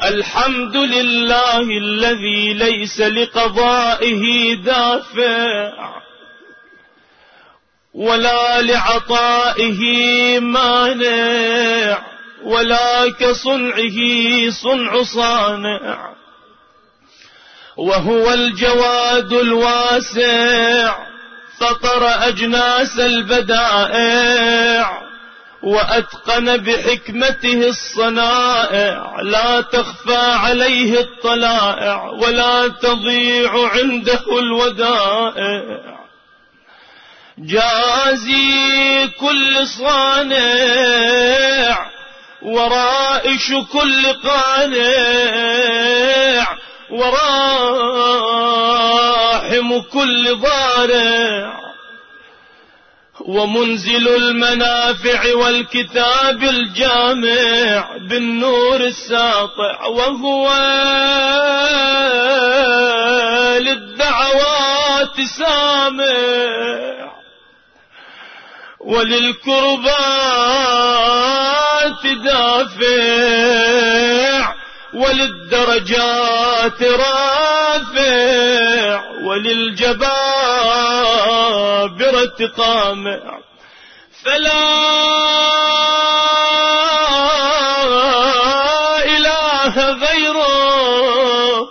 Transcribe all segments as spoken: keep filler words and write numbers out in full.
الحمد لله الذي ليس لقضائه دافع ولا لعطائه مانع ولا كصنعه صنع صانع، وهو الجواد الواسع فطر أجناس البدائع وأتقن بحكمته الصنائع، لا تخفى عليه الطلائع ولا تضيع عنده الودائع. جازي كل صانع ورائش كل قانع وراحم كل ضارع، ومنزل المنافع والكتاب الجامع بالنور الساطع، وهو للدعوات سامع وللكربات دافع وللدرجات رافع وللجبابرة قامع. فلا إله غيره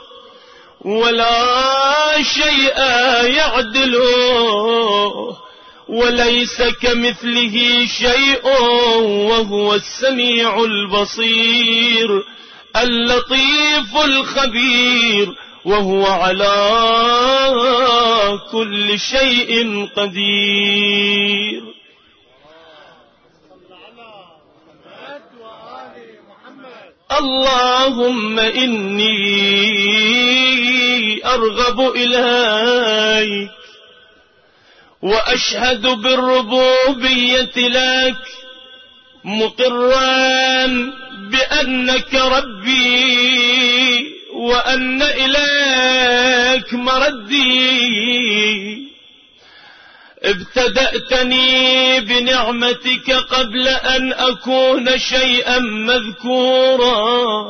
ولا شيء يعدله، وليس كمثله شيء وهو السميع البصير اللطيف الخبير، وهو على كل شيء قدير. اللهم إني أرغب إليك وأشهد بالربوبية لك، مقرا بأنك ربي وأن إليك مردي. ابتدأتني بنعمتك قبل أن أكون شيئا مذكورا،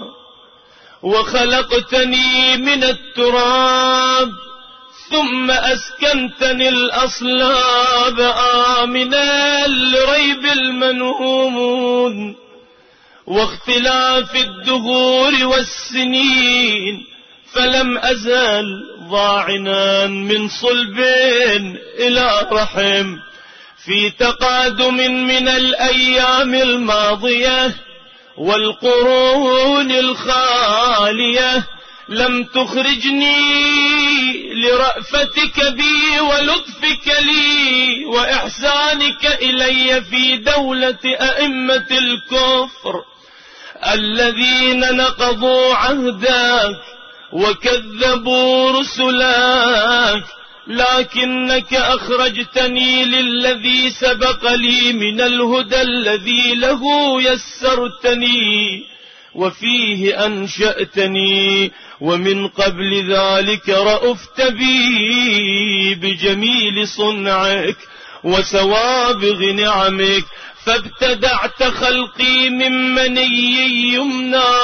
وخلقتني من التراب ثم أسكنتني الأصلاب آمنا لريب المنون واختلاف الدهور والسنين، فلم أزل ضاعنا من صلب إلى رحم في تقادم من الأيام الماضية والقرون الخالية. لم تخرجني لرأفتك بي ولطفك لي وإحسانك إلي في دولة أئمة الكفر الذين نقضوا عهدك وكذبوا رسلك، لكنك أخرجتني للذي سبق لي من الهدى الذي له يسرتني وفيه أنشأتني، ومن قبل ذلك رأفت بي بجميل صنعك وسوابغ نعمك، فابتدعت خلقي من مني يمنى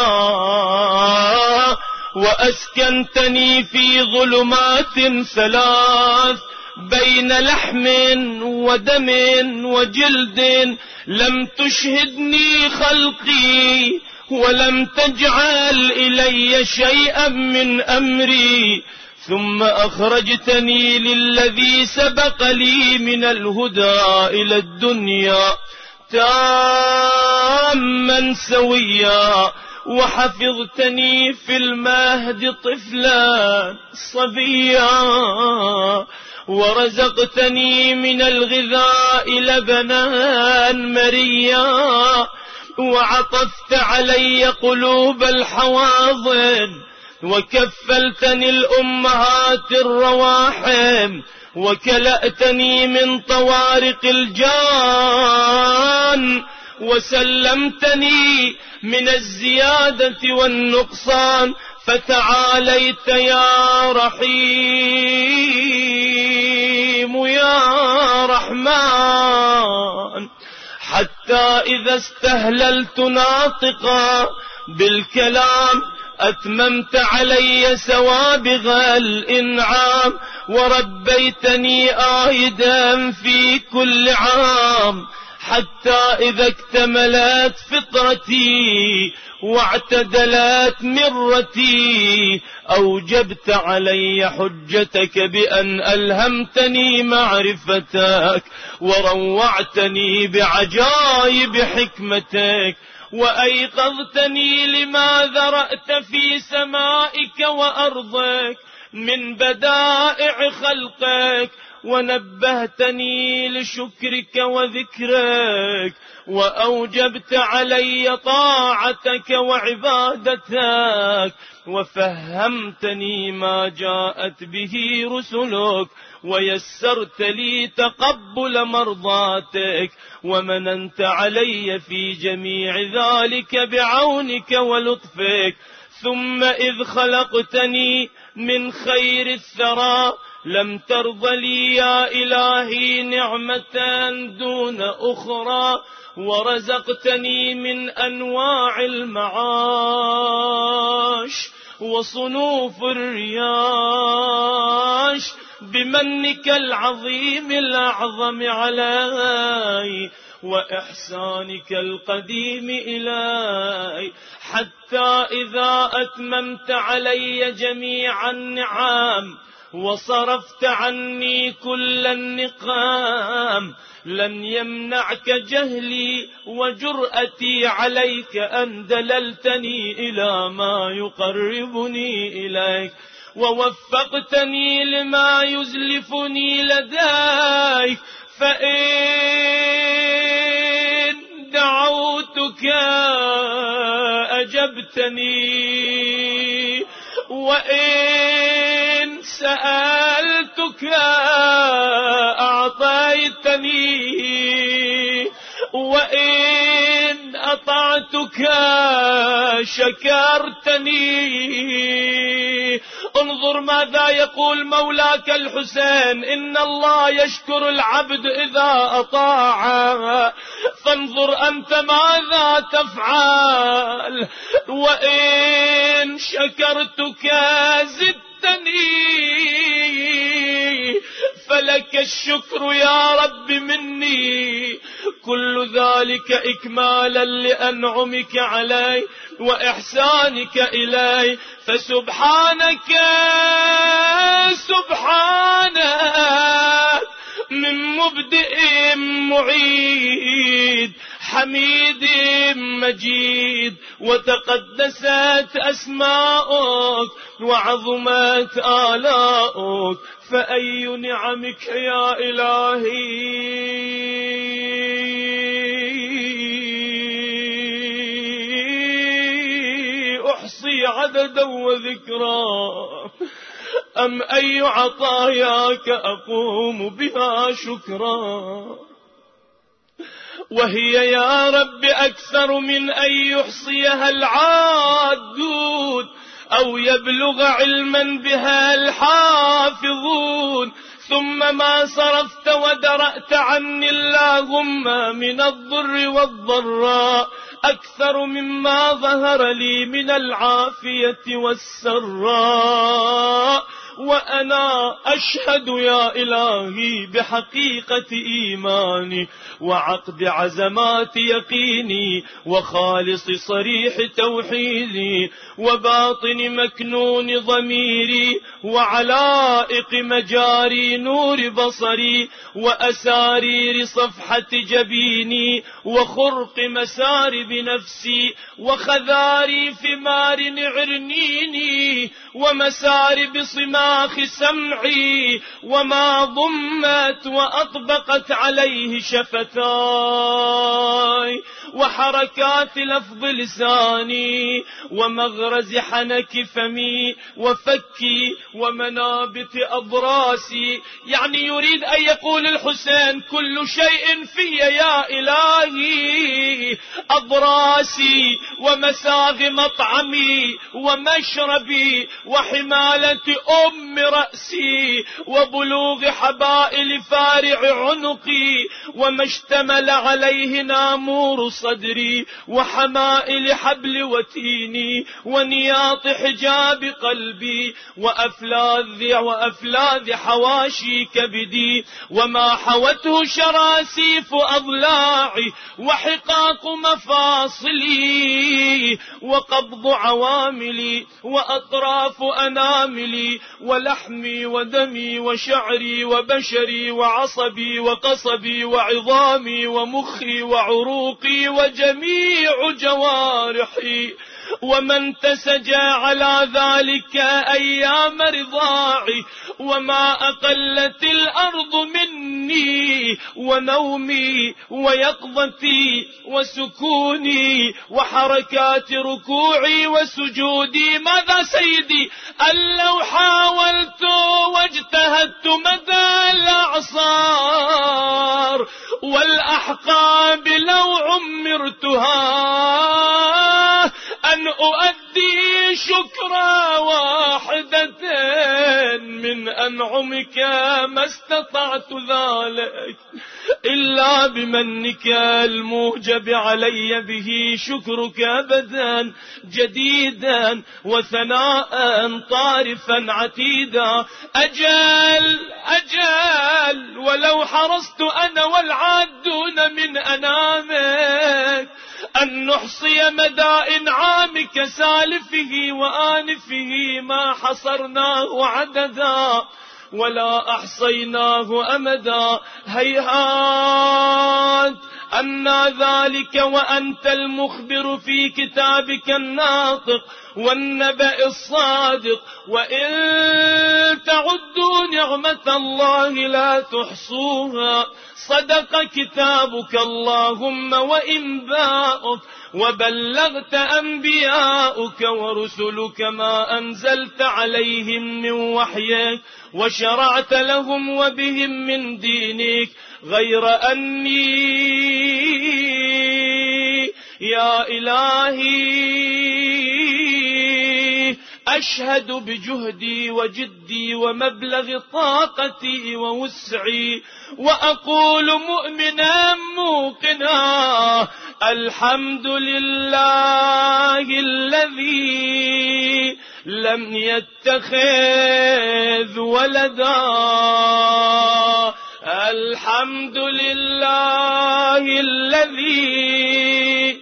وأسكنتني في ظلمات ثلاث بين لحم ودم وجلد. لم تشهدني خلقي ولم تجعل إلي شيئا من أمري، ثم أخرجتني للذي سبق لي من الهدى إلى الدنيا تاما سويا، وحفظتني في المهد طفلا صبيا، ورزقتني من الغذاء لبنا مريا، وعطفت علي قلوب الحواضن، وكفلتني الأمهات الرواحم، وكلأتني من طوارق الجان، وسلمتني من الزيادة والنقصان. فتعاليت يا رحيم يا رحمن، حتى إذا استهللت ناطقا بالكلام أتممت علي سوابغ الإنعام، وربيتني آيدا في كل عام، حتى إذا اكتملت فطرتي واعتدلت مرتي أوجبت علي حجتك بأن ألهمتني معرفتك، وروعتني بعجائب حكمتك، وأيقظتني لما ذرأت في سمائك وأرضك من بدائع خلقك، ونبهتني لشكرك وذكرك، وأوجبت علي طاعتك وعبادتك، وفهمتني ما جاءت به رسلك، ويسرت لي تقبل مرضاتك، ومننت علي في جميع ذلك بعونك ولطفك. ثم إذ خلقتني من خير الثرى لم ترض لي يا إلهي نعمة دون أخرى، ورزقتني من أنواع المعاش وصنوف الرياش بمنك العظيم الأعظم علي وإحسانك القديم إلي، حتى إذا أتممت علي جميع النعم وصرفت عني كل النقام، لن يمنعك جهلي وجرأتي عليك أن دللتني إلى ما يقربني إليك، ووفقتني لما يزلفني لديك. فإن دعوتك أجبتني، وإن سألتك أعطيتني، وإن أطعتك شكرتني. انظر ماذا يقول مولاك الحسين: إن الله يشكر العبد إذا أطاع، فانظر أنت ماذا تفعل. وإن شكرتك زدتني، فلك الشكر يا رب مني، كل ذلك إكمالا لأنعمك علي وإحسانك إلي. فسبحانك سبحانك من مبدئ معيد حميد مجيد، وتقدست أسماؤك وعظمت آلاؤك، فأي نعمك يا إلهي أحصي عددا وذكرا، أم أي عطاياك أقوم بها شكرا. وهي يا رب أكثر من أن يحصيها العادون أو يبلغ علما بها الحافظون. ثم ما صرفت ودرأت عني اللهم من الضر والضراء أكثر مما ظهر لي من العافية والسراء. وأنا أشهد يا إلهي بحقيقة إيماني وعقد عزمات يقيني وخالص صريح توحيدي وباطن مكنون ضميري وعلائق مجاري نور بصري وأسارير صفحة جبيني وخرق مسارب نفسي وخذاري ثمار عرنيني ومسارب صماخ سمعي وما ضمت وأطبقت عليه شفتاي وحركات لفظ لساني ومغرز حنك فمي وفكي ومنابت أضراسي. يعني يريد أن يقول الحسين كل شيء في يا إلهي، أضراسي ومساغ مطعمي ومشربي وحمالة أم رأسي وبلوغ حبائل فارع عنقي وما اشتمل عليه نامور صدري وحمائل حبل وتيني ونياط حجاب قلبي وأفلاذ وأفلاذ حواشي كبدي وما حوته شراسيف أضلاعي وحقاق مفاصلي وقبض عواملي وأطراف أناملي ولحمي ودمي وشعري وبشري وعصبي وقصبي وعظامي ومخي وعروقي وجميع جوارحي ومن تسجى على ذلك أيام رضاعي وما أقلت الأرض مني ونومي ويقظتي وسكوني وحركات ركوعي وسجودي. ماذا سيدي؟ أن لو حاولت واجتهدت مدى الأعصار والأحقاب لو عمرتها أن أؤدي شكرا واحدة من أنعمك ما استطعت ذلك إلا بمنك الموجب علي به شكرك أبدا جديدا وثناء طارفا عتيدا. أجل أجل ولو حرصت أنا والعادون من أنامك أن نحصي مدى إنعامك سالفه وآنفه ما حصرناه عددا ولا أحصيناه أمدا. هيهات أن ذلك وأنت المخبر في كتابك الناطق والنبأ الصادق. وإن تعدوا نعمة الله لا تحصوها. صدق كتابك اللهم وإن باءك وبلغت أنبياؤك ورسلك ما أنزلت عليهم من وحيك وشرعت لهم وبهم من دينك غير أني يا إلهي أشهد بجهدي وجدي ومبلغ طاقتي ووسعي وأقول مؤمنا موقنا الحمد لله الذي لم يتخذ ولدا. الحمد لله الذي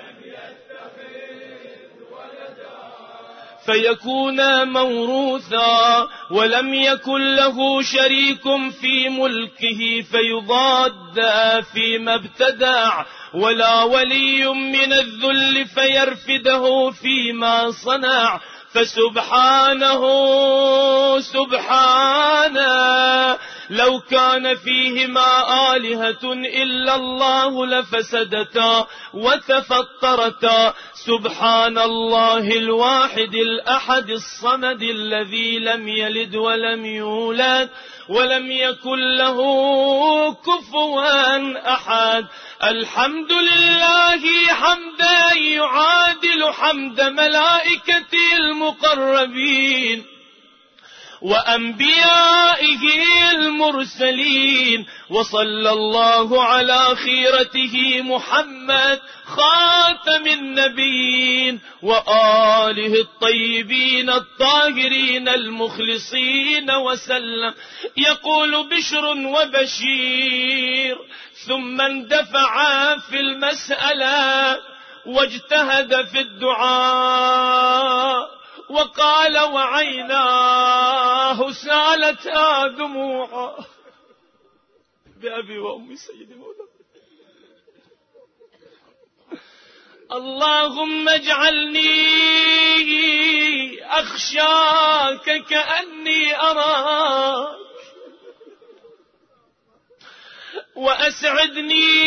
فيكون موروثا ولم يكن له شريك في ملكه فيضاد فيما ابتدع ولا ولي من الذل فيرفده فيما صنع. فسبحانه سبحانه لو كان فيهما آلهة إلا الله لفسدتا وتفطرتا. سبحان الله الواحد الأحد الصمد الذي لم يلد ولم يولد ولم يكن له كفوا أحد. الحمد لله حمدا يعادل حمد ملائكة المقربين وأنبيائه المرسلين. وصلى الله على خيرته محمد خاتم النبيين وآله الطيبين الطاهرين المخلصين وسلم. يقول بشر وبشير ثم اندفع في المسألة واجتهد في الدعاء وقال وعيناه سالتا دموعا بأبي وأمي سيدي مولانا. اللهم اجعلني أخشاك كأني أراك وأسعدني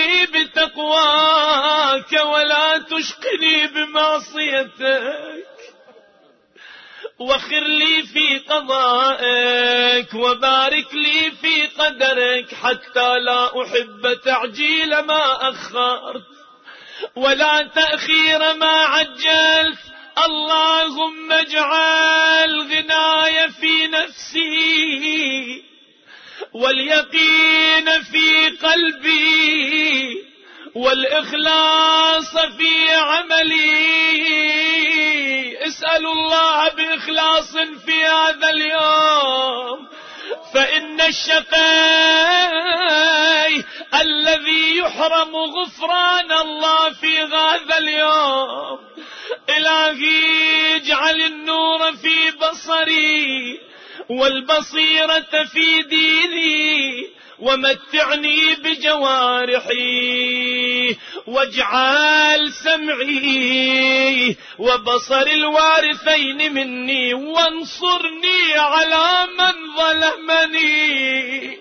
بتقواك ولا تشقني بمعصيتك وخر لي في قضائك وبارك لي في قدرك حتى لا أحب تعجيل ما أخرت ولا تأخير ما عجلت. اللهم اجعل غناي في نفسي واليقين في قلبي والإخلاص في عملي. اسألوا الله بإخلاص في هذا اليوم، فإن الشقي الذي يحرم غفران الله في هذا اليوم. إلهي اجعل النور في بصري والبصيرة في ديني، ومتعني بجوارحي، واجعل سمعي وبصري الوارثين مني، وانصرني على من ظلمني،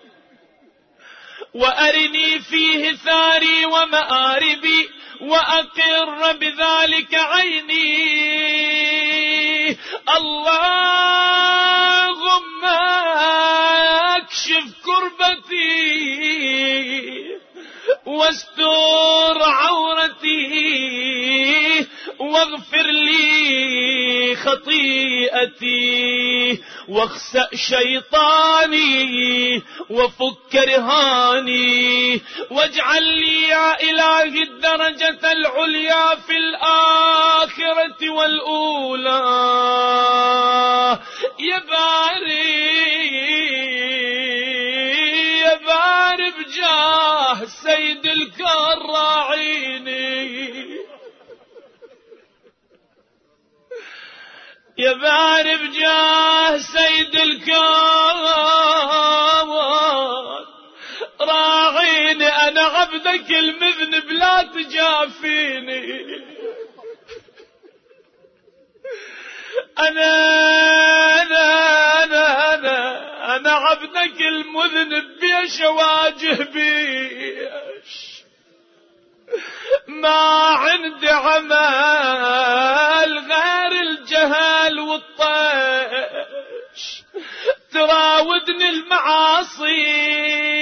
وأرني فيه ثاري ومآربي، وأقر بذلك عيني. اللهم اكشف كربتي واستر عورتي، واغفر لي خطيئتي، واخسأ شيطاني، وفك رهاني، واجعل لي يا إلهي الدرجة العليا في الآخرة والأولى. يا باري يا باري بجاه سيد الكراعين، يا باري بجاه سيد الكون راعيني، أنا عبدك المذنب لا تجافيني. أنا أنا أنا أنا أنا عبدك المذنب بيش واجه بيش، ما عندي عمل غير الجهل والطيش، تراودني المعاصي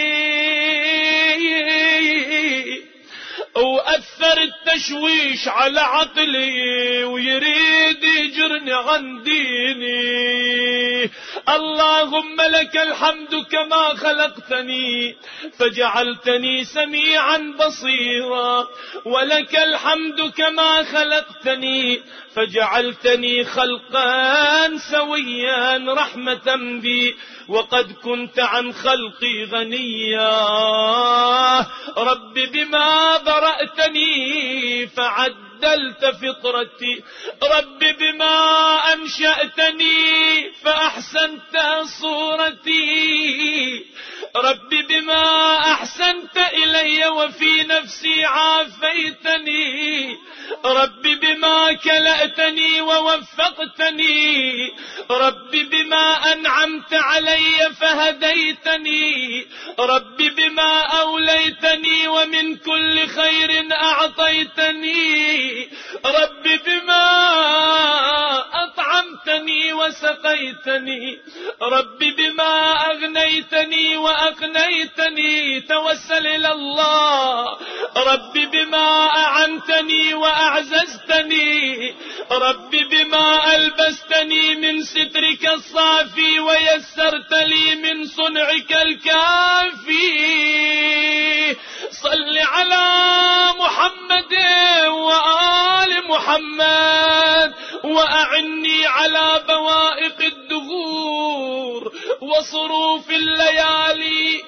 وأثر التشويش على عقلي، ويريد يجرني عن ديني. اللهم لك الحمد كما خلقتني فجعلتني سميعا بصيرا، ولك الحمد كما خلقتني فجعلتني خلقا سويا رحمة بي، وقد كنت عن خلقي غنيا. رب بما برأتني فعدلت فطرتي، رب بما أنشأتني فأحسنت صورتي، رب بما أحسنت إلي وفي نفسي عافيتني، رب بما كلأتني ووفقتني، رب بما أنعمت علي فهديتني، رب بما أوليتني ومن كل خير أعطيتني، رب بما أطعمتني وسقيتني، رب بما أغنيتني وأقنيتني. توسل إلى الله. رب بما أعنتني وأعززتني، رب بما ألبستني من سترك الصافي ويسرت لي من صنعك الكافي. صل على محمد وآل محمد، وأعني على بوائق الدهور وصروف الليالي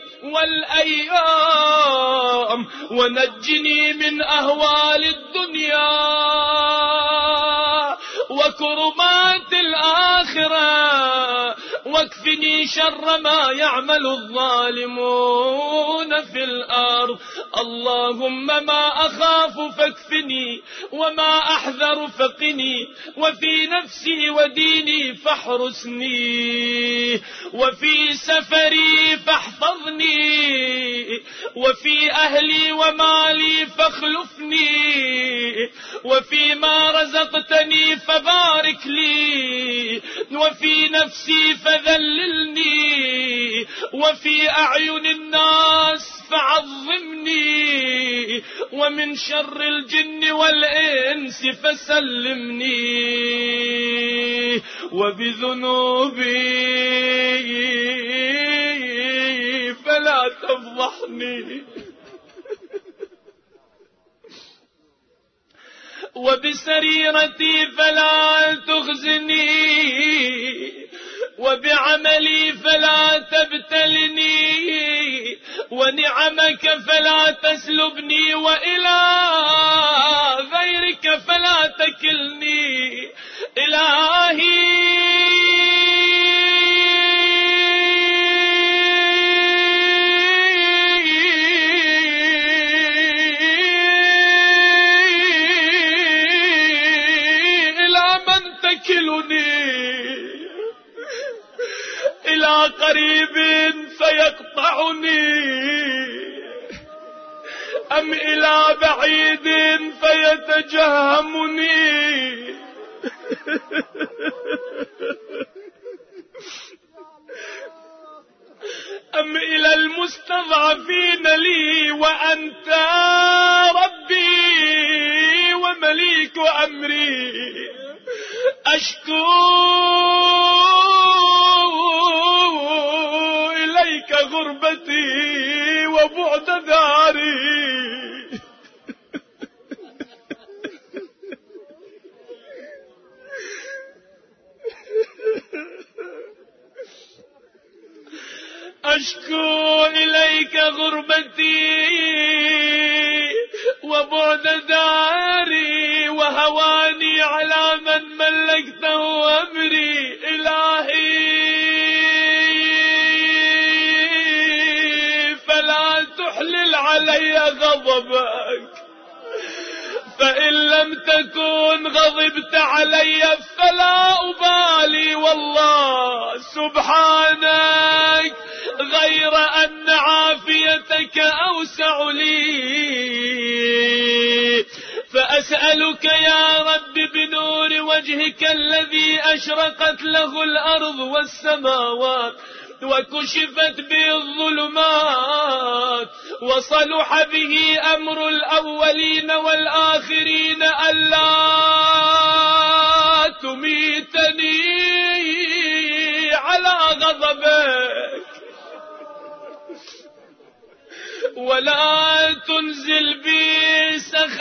والأيام، ونجني من أهوال الدنيا وكربات الآخرة، واكفني شر ما يعمل الظالمون في الأرض. اللهم ما أخاف فاكفني، وما أحذر فقني، وفي نفسي وديني فاحرسني، وفي سفري فاحفظني، وفي أهلي ومالي فاخلفني، وفيما رزقتني فبارك لي، وفي نفسي فذللني، وفي أعين الناس فعظمني، ومن شر الجن والإنس فسلمني، وبذنوبي فلا تفضحني، وبسريرتي فلا تخزني، وبعملي فلا تبتلني، ونعمك فلا تسلبني، وإلى غيرك فلا تكلني. إلهي إلى قريب فيقطعني، أم إلى بعيد فيتجهمني، أم إلى المستضعفين لي وأنت ربي ومليك أمري. أشكو إليك غربتي وبعد داري، أشكو إليك غربتي وبعد داري، وهواني على من ملكته أمري. إلهي فلا تحلل علي غضبك، فإن لم تكن غضبت علي فلا أبالي والله سبحانك، غير أن عافيتك أوسع لي. فأسألك يا رب بنور وجهك الذي أشرقت له الأرض والسماوات وكشفت به الظلمات وصلح به أمر الأولين والآخرين، ألا تميتني على غضبك ولا تنزل بي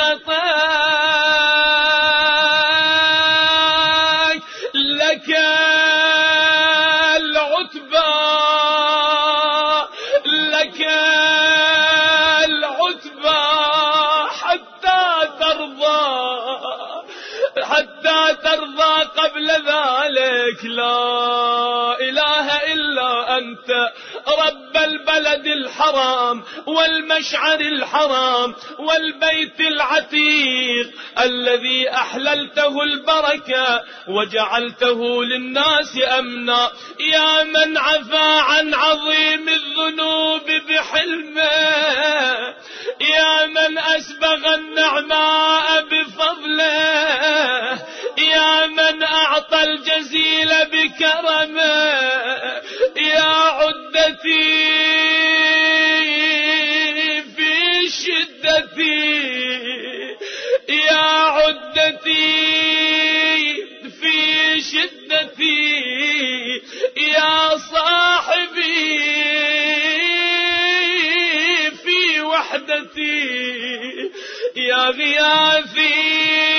سخطك، لك العتبى لك العتبى حتى ترضى حتى ترضى قبل ذلك. لا إله إلا أنت رب البلد الحرام والمشعر الحرام والبيت العتيق الذي أحللته البركة وجعلته للناس أمنا. يا من عفا عن عظيم الذنوب بحلمه، يا من أسبغ النعماء بفضله، يا من أعطى الجزيل بكرمه، يا عدتي في شدتي، يا عدتي في شدتي، يا صاحبي في وحدتي، يا غياثي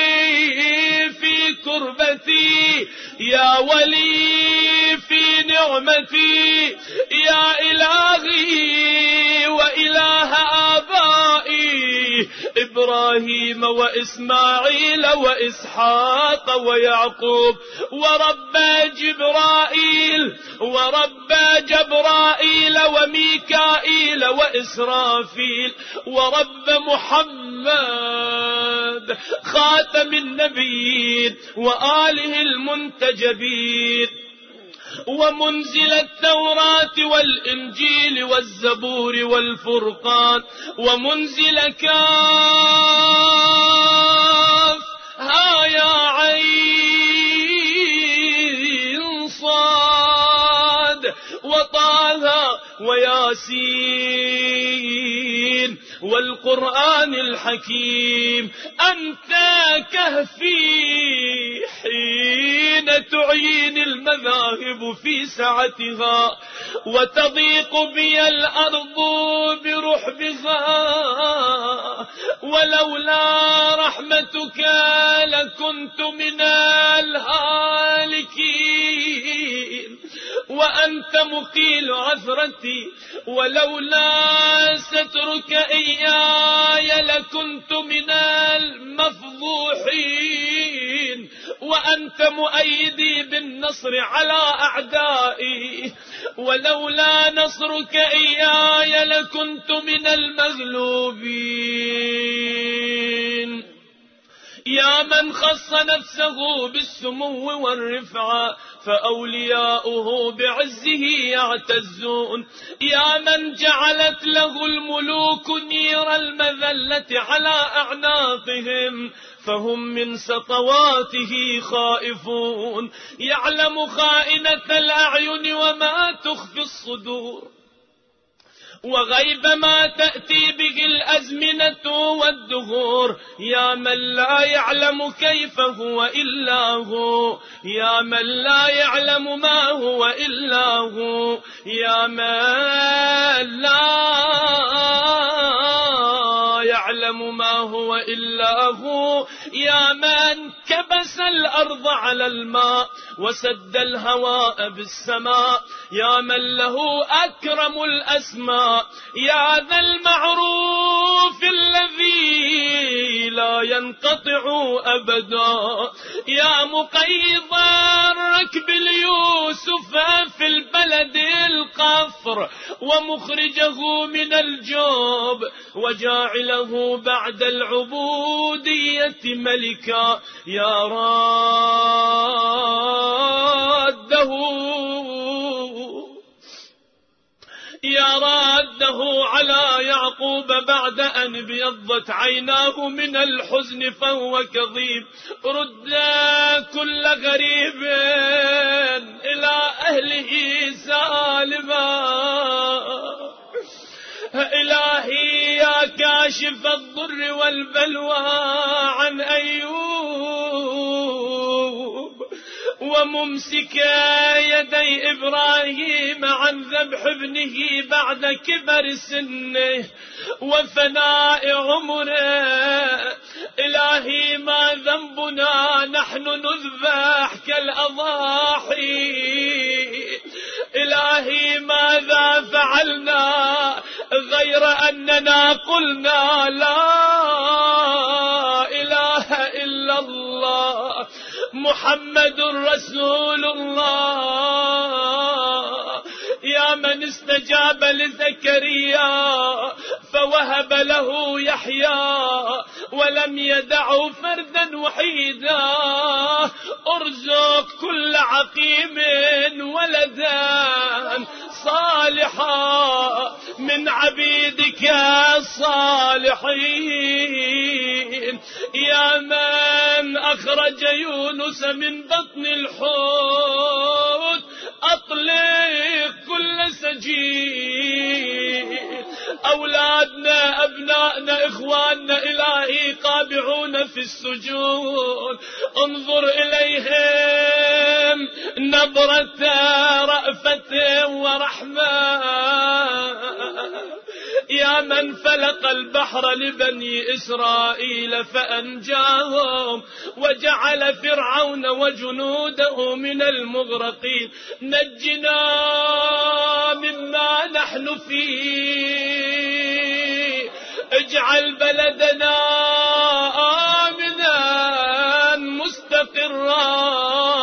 في كربتي، يا ولي في نعمتي، يا إلهي وإله آبائي إبراهيم وإسماعيل وإسحاق ويعقوب، ورب جبرائيل ورب جبرائيل وميكائيل وإسرافيل، ورب محمد خاتم النبيين وآله المنتجبين، ومنزل التوراة والإنجيل والزبور والفرقان، ومنزل كاف ها يا عين صاد وطه وياسين والقرآن الحكيم. أنت كهفي حين تعين المذاهب في سعتها وتضيق بي الأرض برحبها، ولولا رحمتك لكنت من الهالكين، وأنت مقيل عثرتي، ولولا سترك إياي لكنت من المفضوحين، وأنت مؤيدي بالنصر على أعدائي، ولولا نصرك إياي لكنت من المغلوبين. يا من خص نفسه بالسمو والرفعة فأولياؤه بعزه يعتزون، يا من جعلت له الملوك نير المذلة على أعناقهم فهم من سطواته خائفون، يعلم خائنة الأعين وما تخفي الصدور، وغيب ما تأتي به الأزمنة والدهور، يا من لا يعلم كيف هو إلا هو، يا من لا يعلم ما هو إلا هو، يا من لا يعلم ما هو إلا هو، يا من كبس الأرض على الماء وسد الهواء بالسماء، يا من له أكرم الأسماء، يا ذا المعروف الذي لا ينقطع أبدا، يا مقيض الركب ليوسف في البلد القفر ومخرجه من الجوب وجاعله بعد العبودية ملكا، يا راده يا راده على يعقوب بعد أن ابيضت عيناه من الحزن فهو كظيم، رد كل غريب إلى أهله سالما، إلهي يا كاشف الضر والبلوى عن أيوب، وممسك يدي إبراهيم عن ذبح ابنه بعد كبر سنه وفناء عمره، إلهي ما ذنبنا نحن نذبح كالأضاحي، إلهي ماذا فعلنا غير أننا قلنا لا إله إلا الله محمد رسول الله، يا من استجاب لزكريا فوهب له يحيى ولم يدعه فردا وحيدا، ارزق كل عقيم ولدا صالحا من عبيدك الصالحين، يا من أخرج يونس من بطن الحوت أطلق كل سجين، أولادنا أبنائنا إخواننا إلهي قابعون في السجون، انظر إليهم نظرة رأفة ورحمة، يا من فلق البحر لبني إسرائيل فأنجاهم وجعل فرعون وجنوده من المغرقين، نجنا مما نحن فيه، اجعل بلدنا آمنا مستقرا،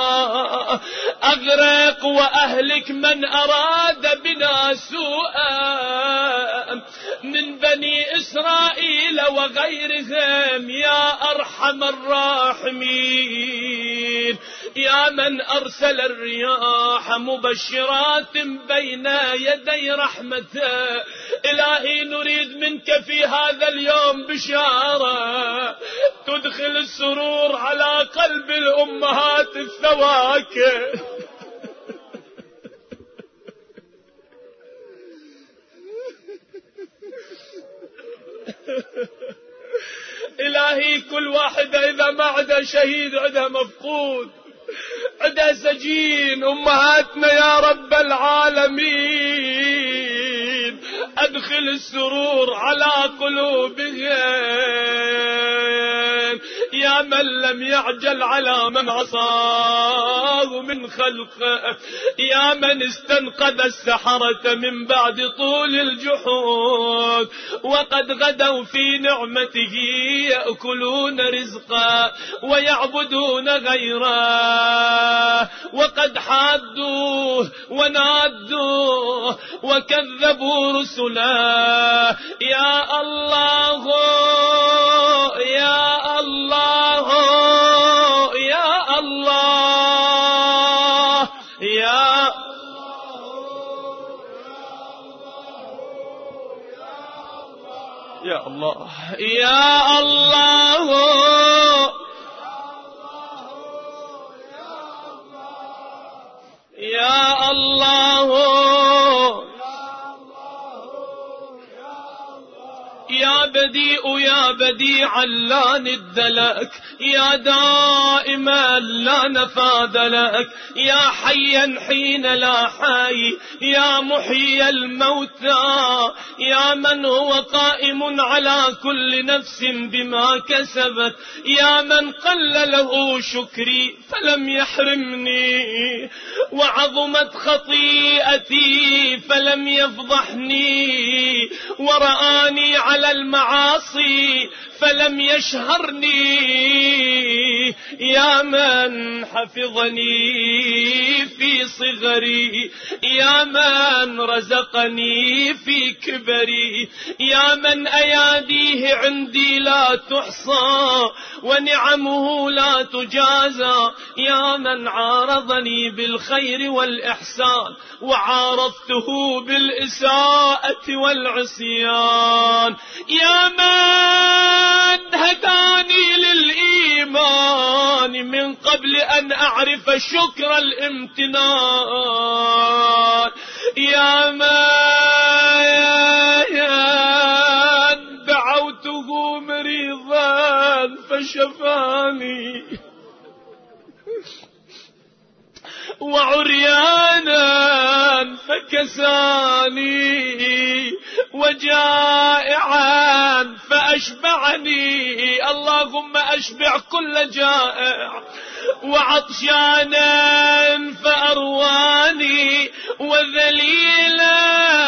أغرق وأهلك من أراد بنا سوءا من بني إسرائيل وغيرهم، يا أرحم الراحمين، يا من أرسل الرياح مبشرات بين يدي رحمته، إلهي نريد منك في هذا اليوم بشارة تدخل السرور على قلب الأمهات الثواكب، والله ما عدا شهيد، عدا مفقود، عدا سجين. أمهاتنا يا رب العالمين أدخل السرور على قلوبهم يا من لم يعجل على من عصاه من خلقه، يا من استنقذ السحرة من بعد طول الجحود وقد غدوا في نعمته يأكلون رزقا ويعبدون غيره، وقد حادوه ونادوه وكذبوا رسله. يا الله يا الله يا الله يا يا الله يا الله يا الله يا بديء يا بديعا لا ند لك، يا دائما لا نفاذ لك، يا حيا حين لا حي، يا محيي الموتى، يا من هو قائم على كل نفس بما كسبت، يا من قل له شكري فلم يحرمني، وعظمت خطيئتي فلم يفضحني، ورآني على المعاصي فلم يشهرني، يا من حفظني في صغري، يا من رزقني في كبري، يا من أياديه عندي لا تحصى ونعمه لا تجازى، يا من عارضني بالخير والإحسان وعارضته بالإساءة والعصيان، يا من هداني للإيمان من قبل أن أعرف شكر الامتنان، يا من دعوته مريضا فشفاني وعريانا فكساني وجائعا فأشبعني، اللهم أشبع كل جائع، وعطشانا فأرواني، وذليلا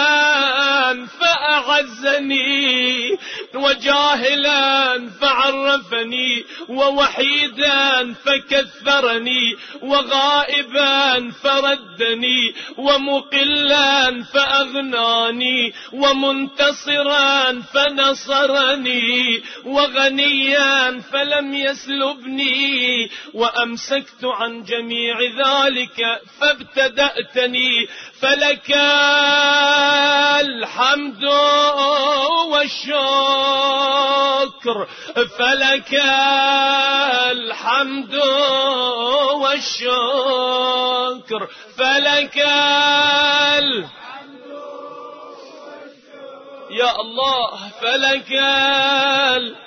فأعزني، وجاهلا فعرفني، ووحيدا فكثرني، وغائبا فردني، ومقلا فأغناني، ومنتصرا فنصرني، وغنيا فلم يسلبني، وأمسكت عن جميع ذلك فابتدأتني، فلك الحمد والشكر، فلك الحمد والشكر، فلك الحمد والشكر يا الله، فلك الحمد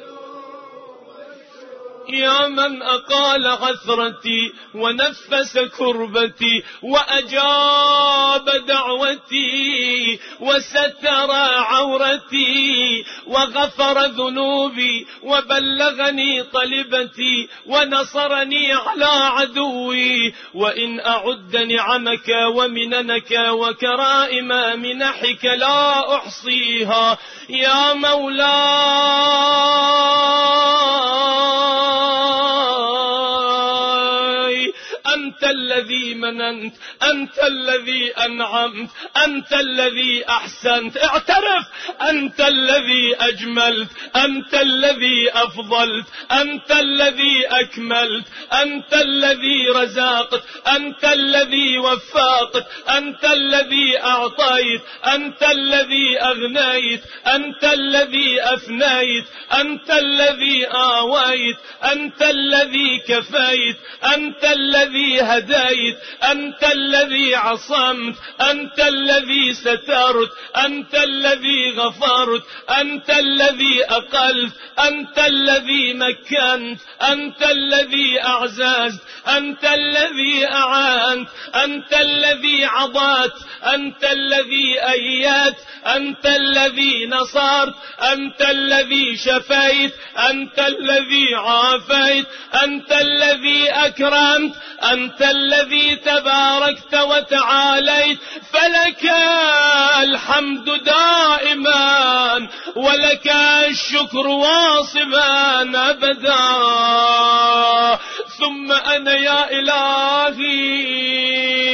يا من أقال عثرتي ونفس كربتي وأجاب دعوتي وستر عورتي وغفر ذنوبي وبلغني طلبتي ونصرني على عدوي. وإن أعد نعمك ومننك وكرائم منحك لا أحصيها يا مولاي، أنت الذي مننت، أنت الذي أنعمت، أنت الذي أحسنت. اعترف، أنت الذي أجملت، أنت الذي أفضلت، أنت الذي أكملت، أنت الذي رزقت، أنت الذي وفقت، أنت الذي أعطيت، أنت الذي أغنيت، أنت الذي أفنيت، أنت الذي آويت، أنت الذي كفيت، أنت الذي هديت، هديت، أنت الذي عصمت، أنت الذي سترت، أنت الذي غفرت، أنت الذي أقلت، أنت الذي مكنت، أنت الذي أعززت، أنت الذي أعانت، أنت الذي عضت، أنت الذي أيدت، أنت الذي نصرت، أنت الذي شفيت، أنت الذي عافيت، أنت الذي أكرمت، أنت الذي تباركت وتعاليت. فلك الحمد دائما ولك الشكر واصبا أبدا. ثم أنا يا إلهي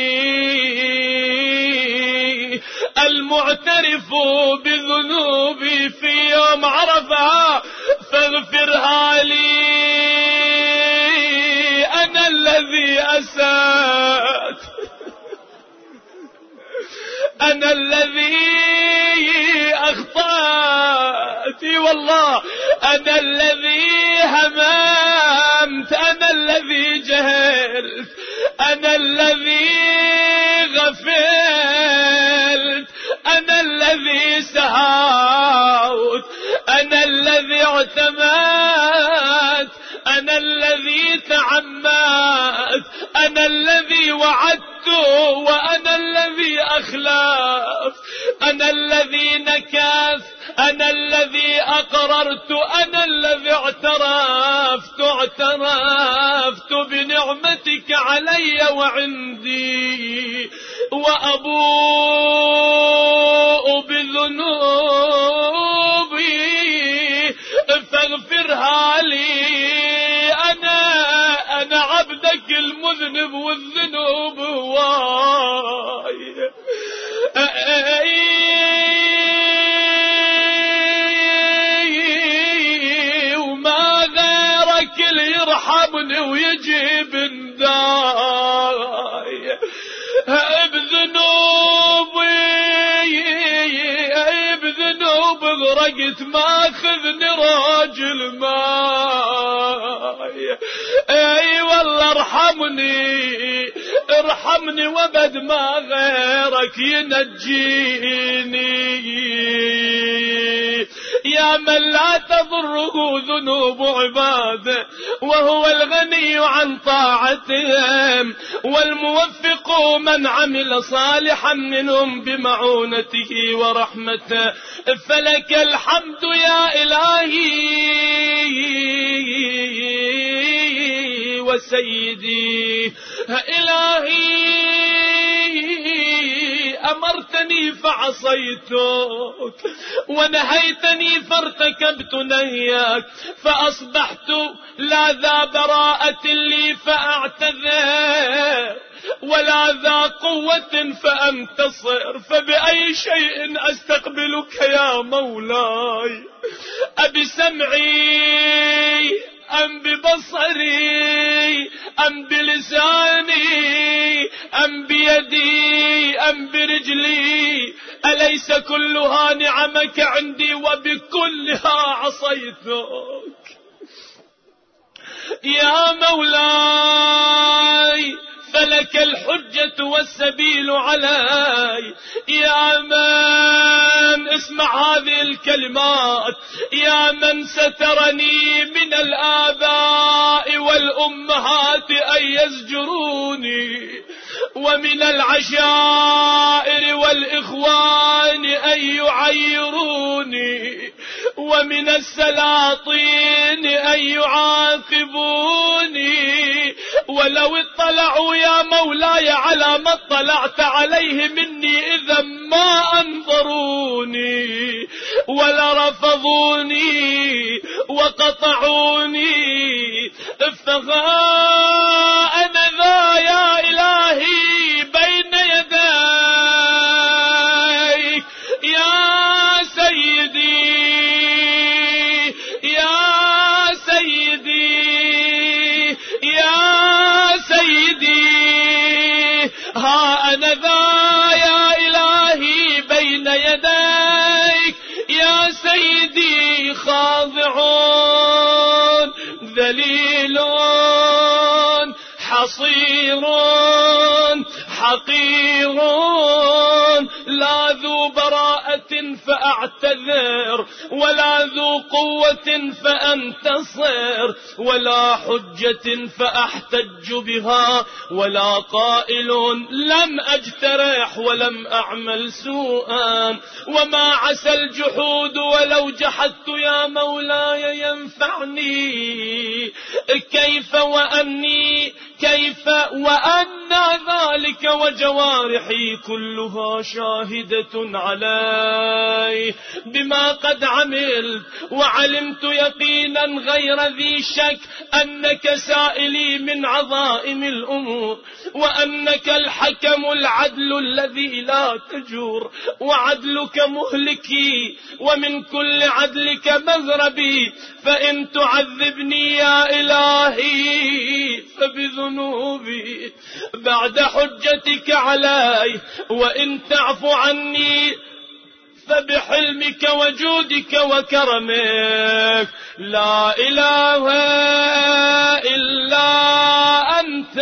المعترف بذنوبي في يوم عرفة فاغفرها لي. أنا الذي أسأت، أنا الذي أخطأت والله، أنا الذي هممت، أنا الذي جهلت، أنا الذي غفلت، أنا الذي سهوت، أنا الذي اعتمدت، أنا الذي تعمدت، أنا الذي وعدت وأنا الذي أخلف، أنا الذي نكثت، أنا الذي أقررت، أنا الذي اعترفت اعترفت بنعمتك علي وعندي، وأبوء بذنوبي فاغفرها لي. أنا أنا عبدك المذنب والذنوب هواي، وما غيرك اللي يرحمني ويجيب الداي بذنوبي، بذنوب غرقت ماخذني راجل ماي. اي والله ارحمني ارحمني وبد ما غيرك ينجيني. يا من لا تضره ذنوب عباده وهو الغني عن طاعتهم، والموفق من عمل صالحا منهم بمعونته ورحمته. فلك الحمد يا إلهي وسيدي. إلهي أمرتني فعصيتك، ونهيتني فارتكبت نهيك، فأصبحت لا ذا براءة لي فأعتذر ولا ذا قوة فأنتصر. فبأي شيء أستقبلك يا مولاي؟ أبسمعي أم ببصري أم بلساني أم بيدي أم برجلي؟ أليس كلها نعمك عندي وبكلها عصيتك؟ يا مولاي فلك الحجة والسبيل علي. يا من اسمع هذه الكلمات، يا من سترني من الآباء والأمهات أن يزجروني، ومن العشائر والإخوان أن يعيروني، ومن السلاطين أن يعاقبوني. ولو اطلعوا يا مولاي على ما اطلعت عليه مني إذا ما أنظروني ولرفضوني وقطعوني. فها أنا ذا يا إلهي بين يديك يا سيدي يا سيدي يا سيدي. ها أنا ذا يا إلهي بين يديك يا سيدي، خاضع ذليل قصير حقير لا ذو براءة فأعتذر ولا ذو قوة فأنتصر ولا حجة فأحتج بها ولا قائل لم أجترح ولم أعمل سوءا وما عسى الجحود ولو جحدت يا مولاي ينفعني كيف وأني كيف وأن ذلك وجوارحي كلها شاهدة علي بما قد عملت وعلمت يقينا غير ذي شك أنك سائلي من عظائم الأمور وأنك الحكم العدل الذي لا تجور وعدلك مهلكي ومن كل عدلك مذربي فإن تعذبني يا إلهي فبذنوبي بعد حجتك علي وإن تعفو عني فبحلمك وجودك وكرمك لا إله إلا أنت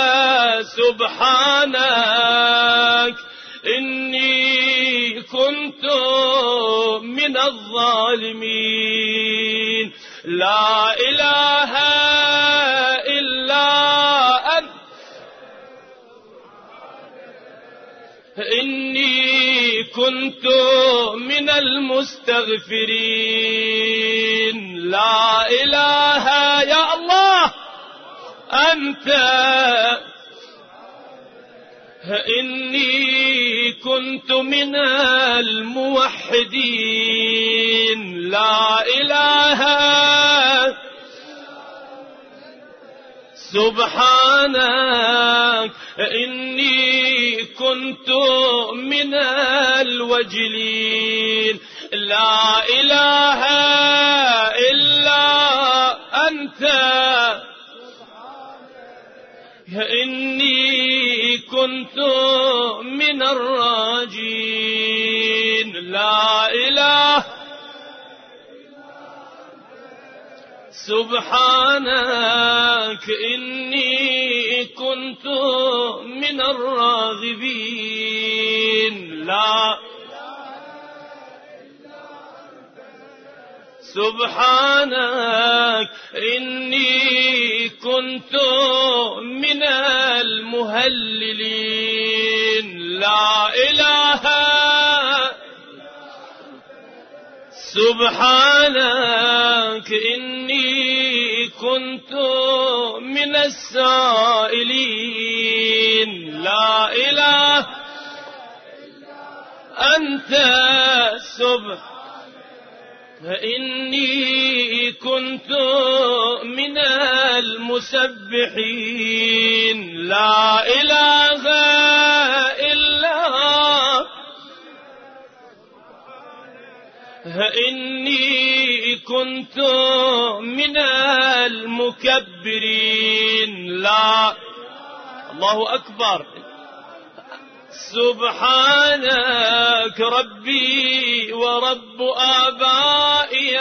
سبحانك إني كنت من الظالمين لا إله إلا أنت إني كنت من المستغفرين لا إله يا الله أنت إني كنت من الموحدين لا إله سبحانك إني كنت من الوجلين لا إله إلا أنت إني كنت من الراجين لا إله سبحانك إني كنت من الراغبين لا سبحانك إني كنت من المهللين لا إله سبحانك إني كنت من السائلين لا إله أنت سبحانك إني كنت من المسبحين لا إله إلا إني كنت من المكبرين لا الله أكبر سبحانك ربي ورب آبائي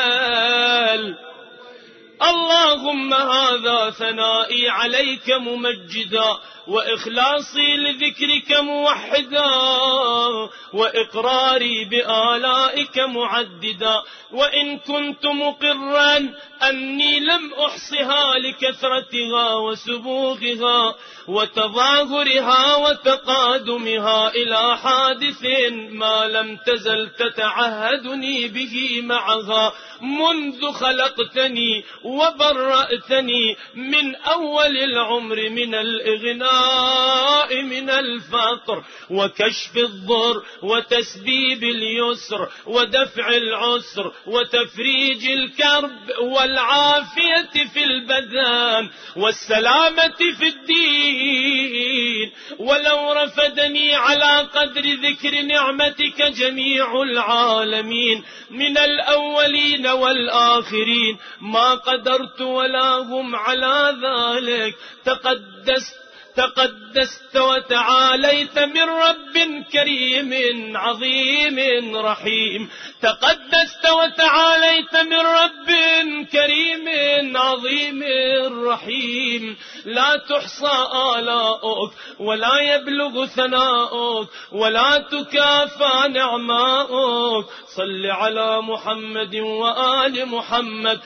اللهم هذا ثنائي عليك ممجدا وإخلاصي لذكرك موحدا وإقراري بآلائك معددا وإن كنت مقرا أني لم أحصها لكثرتها وسبوغها وتظاهرها وتقادمها إلى حادث ما لم تزل تتعهدني به معها منذ خلقتني وبرأتني من أول العمر من الإغناء من الفقر وكشف الضر وتسبيب اليسر ودفع العسر وتفريج الكرب والعافية في البدن والسلامة في الدين ولو رفدني على قدر ذكر نعمتك جميع العالمين من الأولين والآخرين ما قدرت ولا هم على ذلك تقدست تقدست وتعاليت من رب كريم عظيم رحيم. تقدست وتعاليت من رب كريم عظيم رحيم. لا تحصى آلاؤك ولا يبلغ ثناؤك ولا تكافى نعماؤك. صل على محمد وآل محمد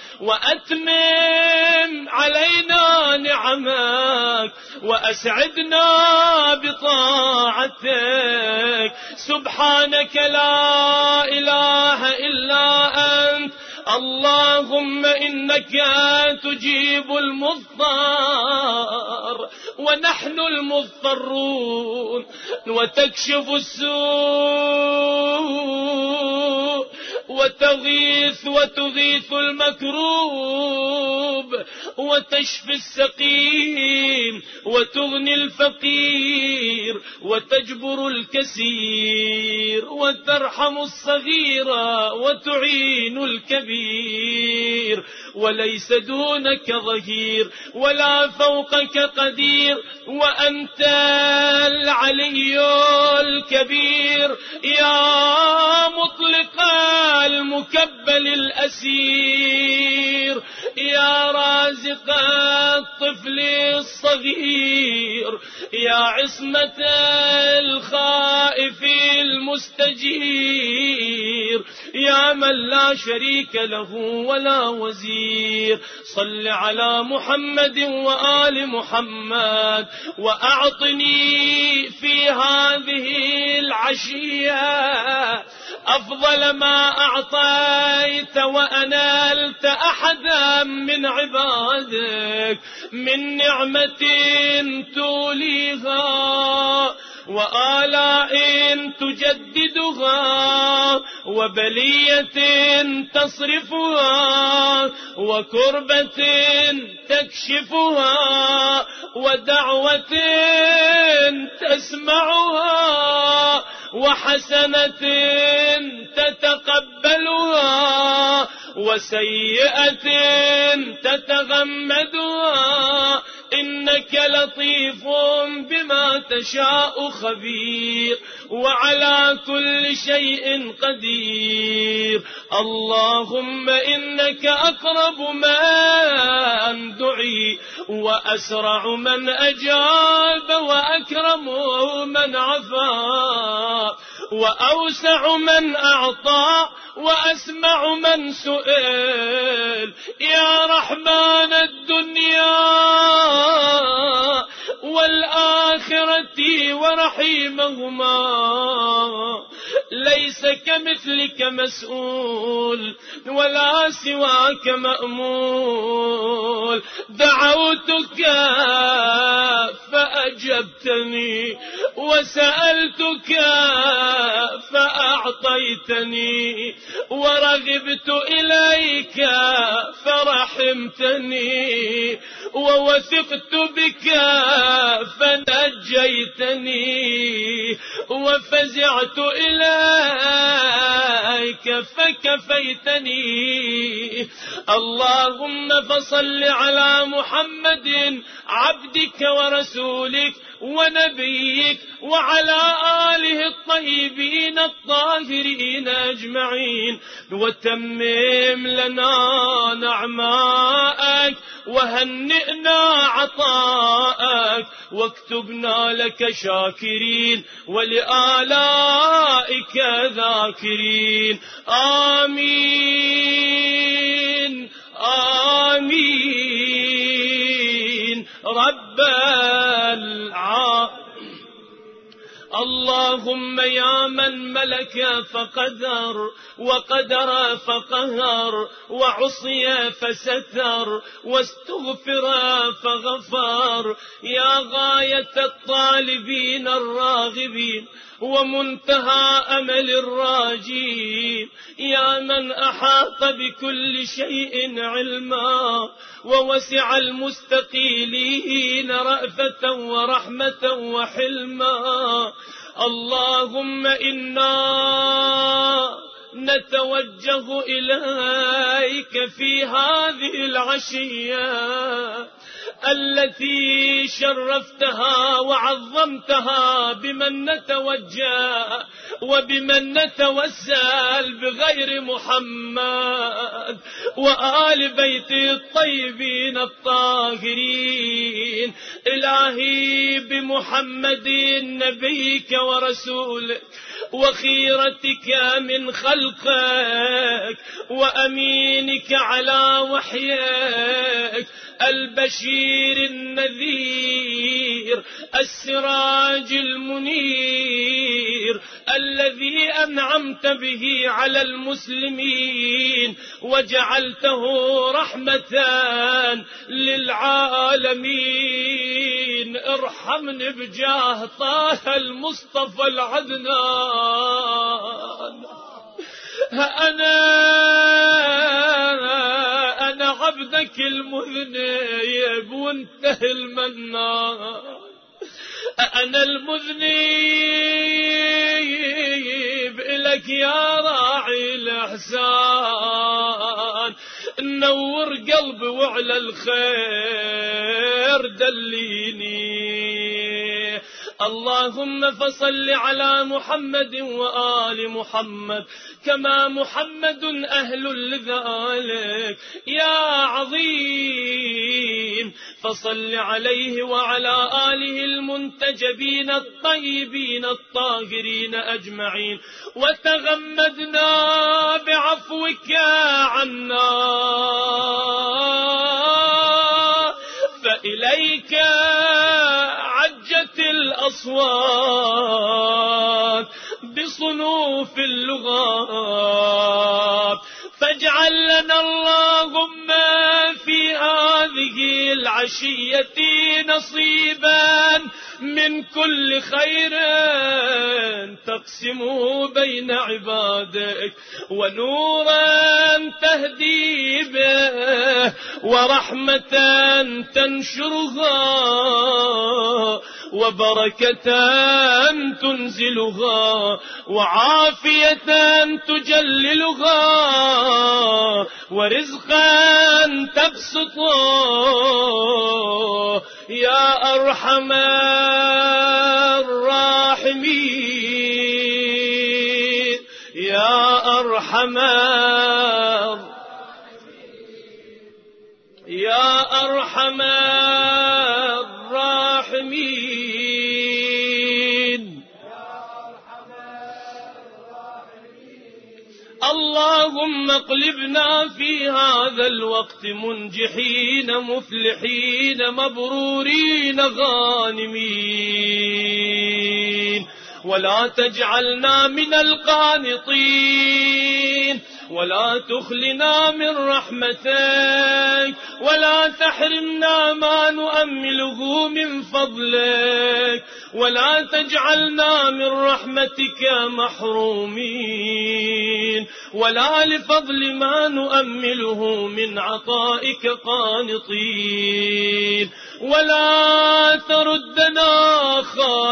وأتمم علينا نعمك وأسعدنا بطاعتك. سبحانك لا إله إلا أنت اللهم إنك تجيب المضطر ونحن المضطرون، وتكشف السوء وتغيث وتغيث المكروب وتشفي السقيم وتغني الفقير وتجبر الكسير وترحم الصغير وتعين الكبير. وليس دونك ظهير ولا فوقك قدير، وأنت العلي الكبير. يا مطلق المكبل الأسير، يا رازق الطفل الصغير، يا عصمة الخائف المستجير، يا من لا شريك له ولا وزير. صل على محمد وآل محمد وأعطني في هذه العشية أفضل ما أعطيت وأنالت أحدا من عبادك من نعمة توليها وآلاء تجددها وبلية تصرفها وكربة تكشفها ودعوة تسمعها وحسنة تتقبلها وسيئة تتغمدها. إنك لطيف بما تشاء خبير وعلى كل شيء قدير. اللهم إنك أقرب من دعي وأسرع من أجاب وأكرم من عفا وأوسع من أعطى وأسمع من سئل. يا رحمن الدنيا والآخرة ورحيمهما، ليس كمثلك مسؤول ولا سواك مأمول. دعوتك فأجبتني وسألتك فأعطيتني ورغبت إليك فرحمتني ووثقت بك فنجيتني وفزعت إليك فكفيتني. اللهم فصل على محمد عبدك ورسولك ونبيك وعلى آله الطيبين الطاهرين أجمعين، وتمم لنا نعماءك وهنئنا عطاءك واكتبنا لك شاكرين ولآلائك ذاكرين. آمين آمين رب العالمين. اللهم يا من ملك فقدر وقدر فقهر وعصي فستر واستغفر فغفر، يا غاية الطالبين الراغبين ومنتهى أمل الراجين، يا من أحاط بكل شيء علما ووسع المستقيلين رأفة ورحمة وحلما. اللهم إنا نتوجه إليك في هذه العشية التي شرفتها وعظمتها بمن نتوجه وبمن نتوسل بغير محمد وآل بيت الطيبين الطاهرين. إلهي بمحمد نبيك ورسولك وخيرتك من خلقك وأمينك على وحيك البشير النذير السراج المنير الذي أنعمت به على المسلمين وجعلته رحمة للعالمين. ارحمني بجاه طه المصطفى العدنان. أنا أنا عبدك المذنب وانتهى المنان. أنا المذنب إلك يا راعي الإحسان. نور قلبي وعلى الخير دليني. اللهم فصل على محمد وآل محمد كما محمد أهل لذلك يا عظيم. فصل عليه وعلى آله المنتجبين الطيبين الطاهرين أجمعين وتغمدنا بعفوك عنا فإليك عجت الأصوات بصنوف اللغات. فاجعل لنا اللهم في هذه العشية نصيبا من كل خير تقسمه بين عبادك ونورا تهدي به ورحمة تنشرها وبركة تنزلها وعافية تجللها ورزقا تبسطه يا أرحم الراحمين يا أرحم يا أرحم الراحمين. اللهم اقلبنا في هذا الوقت منجحين مفلحين مبرورين غانمين ولا تجعلنا من القانطين ولا تخلنا من رحمتك ولا تحرمنا ما نؤمله من فضلك ولا تجعلنا من رحمتك محرومين ولا لفضل ما نؤمله من عطائك قانطين ولا تردنا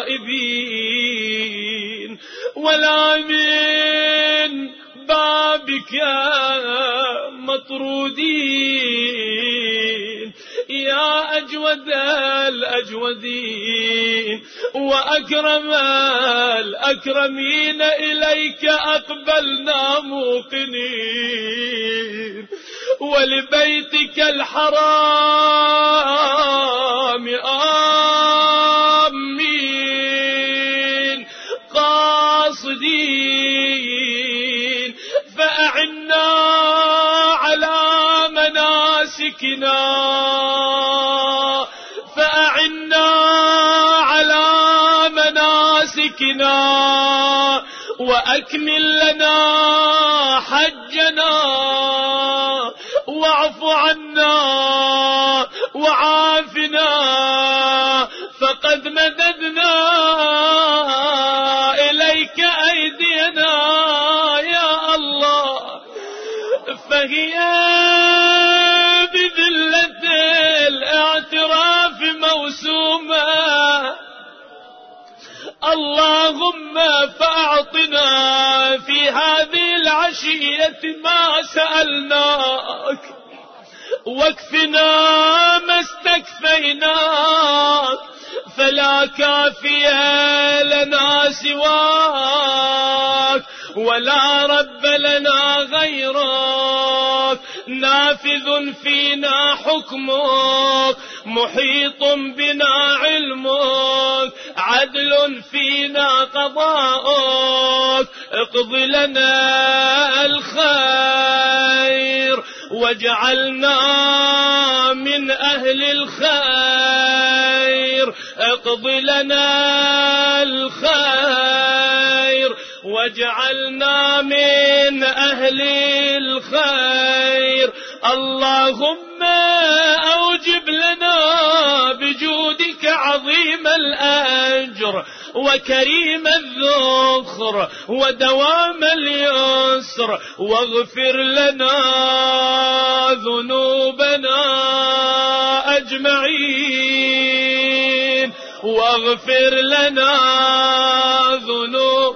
خائبين ولا من بابك مطرودين يا أجود الأجودين وأكرم الأكرمين إليك أقبلنا موقنين ولبيتك الحرام آمين قاصدين فأعنا على مناسكنا فأعنا على مناسكنا وأكمل لنا حجنا واعف عنا وعافنا فقد مددنا إليك أيدينا يا الله فهي بذلة الاعتراف موسومة. اللهم فأعطنا في هذه العشية ما سألناك واكفنا ما استكفيناك، فلا كافي لنا سواك، ولا رب لنا غيرك، نافذ فينا حكمك، محيط بنا علمك، عدل فينا قضاءك، اقض لنا الخير واجعلنا من أهل الخير، اقض لنا الخير واجعلنا من أهل الخير. اللهم أوجب لنا بجودك عظيم الأجر وكريم الذخر ودوام اليسر، واغفر لنا ذنوبنا أجمعين، واغفر لنا ذنوب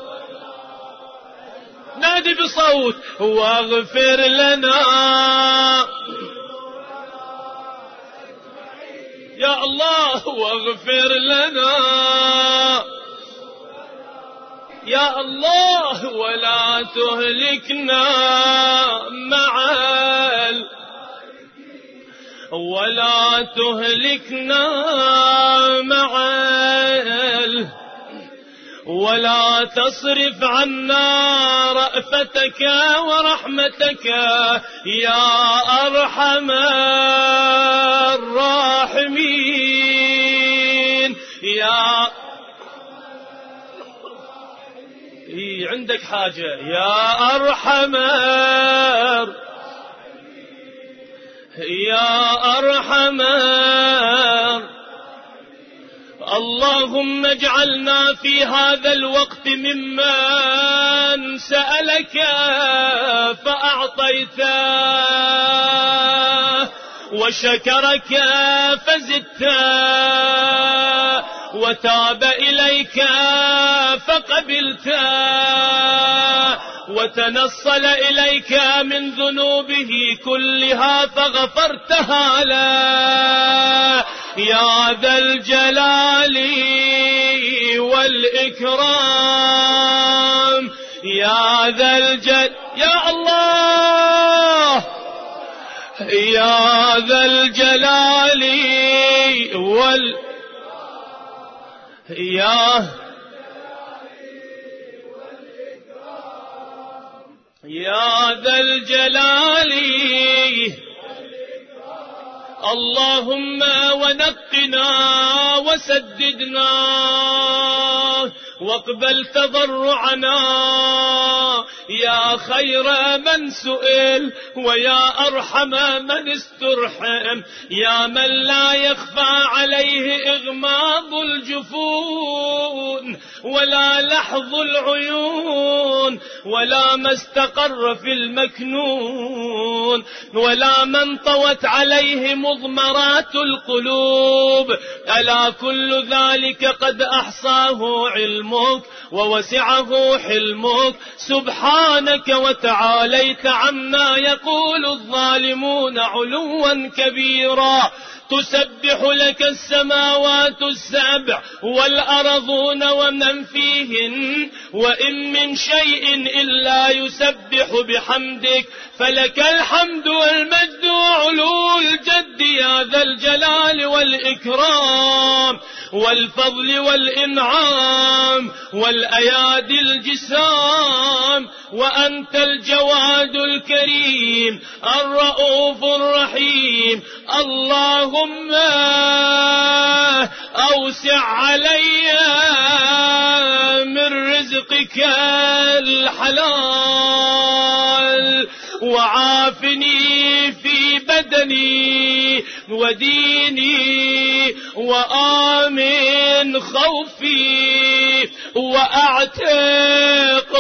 نادي بصوت، واغفر لنا يا الله، واغفر لنا يا الله، ولا تهلكنا مع ال ولا تهلكنا مع ال ولا تصرف عنا رأفتك ورحمتك يا أرحم الراحمين. يا إيه عندك حاجة يا أرحم يا أرحم. اللهم اجعلنا في هذا الوقت ممن سألك فأعطيته، وشكرك فزدته، وتاب إليك فقبلته، وتنصل إليك من ذنوبه كلها فغفرتها له يا ذا الجلال والإكرام. يا ذا الجلال يا الله، يا ذا الجلال وال يا يا ذا الجلال. اللهم ونقنا وسددنا واقبل تضرعنا يا خير من سئل ويا أرحم من استرحم، يا من لا يخفى عليه إغماض الجفون ولا لحظ العيون ولا ما استقر في المكنون ولا من طوت عليه مضمرات القلوب. ألا كل ذلك قد أحصاه علمك ووسعه حلمك، سبحانك وتعاليت عما يقول الظالمون علوا كبيرا. تسبح لك السماوات السبع والأرضون ومن فيهن، وإن من شيء إلا يسبح بحمدك، فلك الحمد والمجد علو الجد يا ذا الجلال والإكرام والفضل والإنعام والأيادي الجسام. وأنت الجواد الكريم الرؤوف الرحيم. اللهم أوسع علي من رزقك الحلال، وعافني في بدني وديني، وآمن خوفي، وأعتق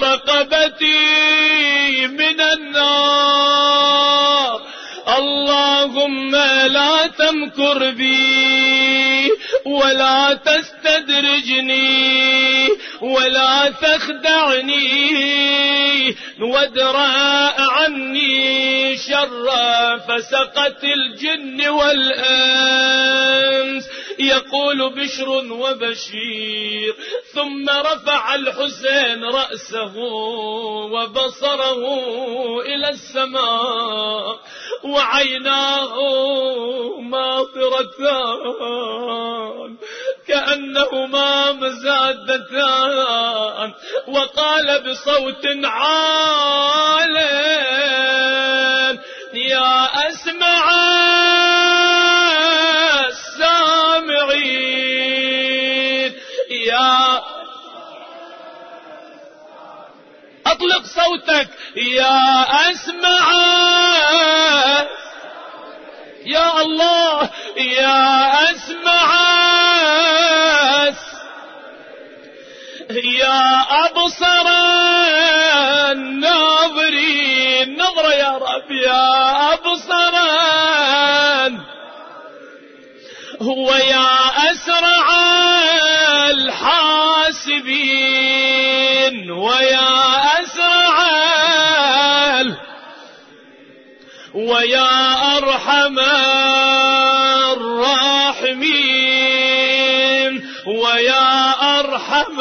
رقبتي من النار. اللهم لا تمكر بي ولا تستدرجني ولا تخدعني وادرأ عني شر فسقة الجن والأنس. يقول بشر وبشير ثم رفع الحسين رأسه وبصره إلى السماء وعيناه ماطرتان كأنهما مزادتان، وقال بصوت عال: يا أسمع السامعين، يا أطلق صوتك، يا أسمع، يا الله، يا أسمع، يا أبصر الناظرين، نظرة يا رب، يا أبصر ويا أسرع الحاسبين ويا أسرع ويا أرحم الراحمين ويا أرحم.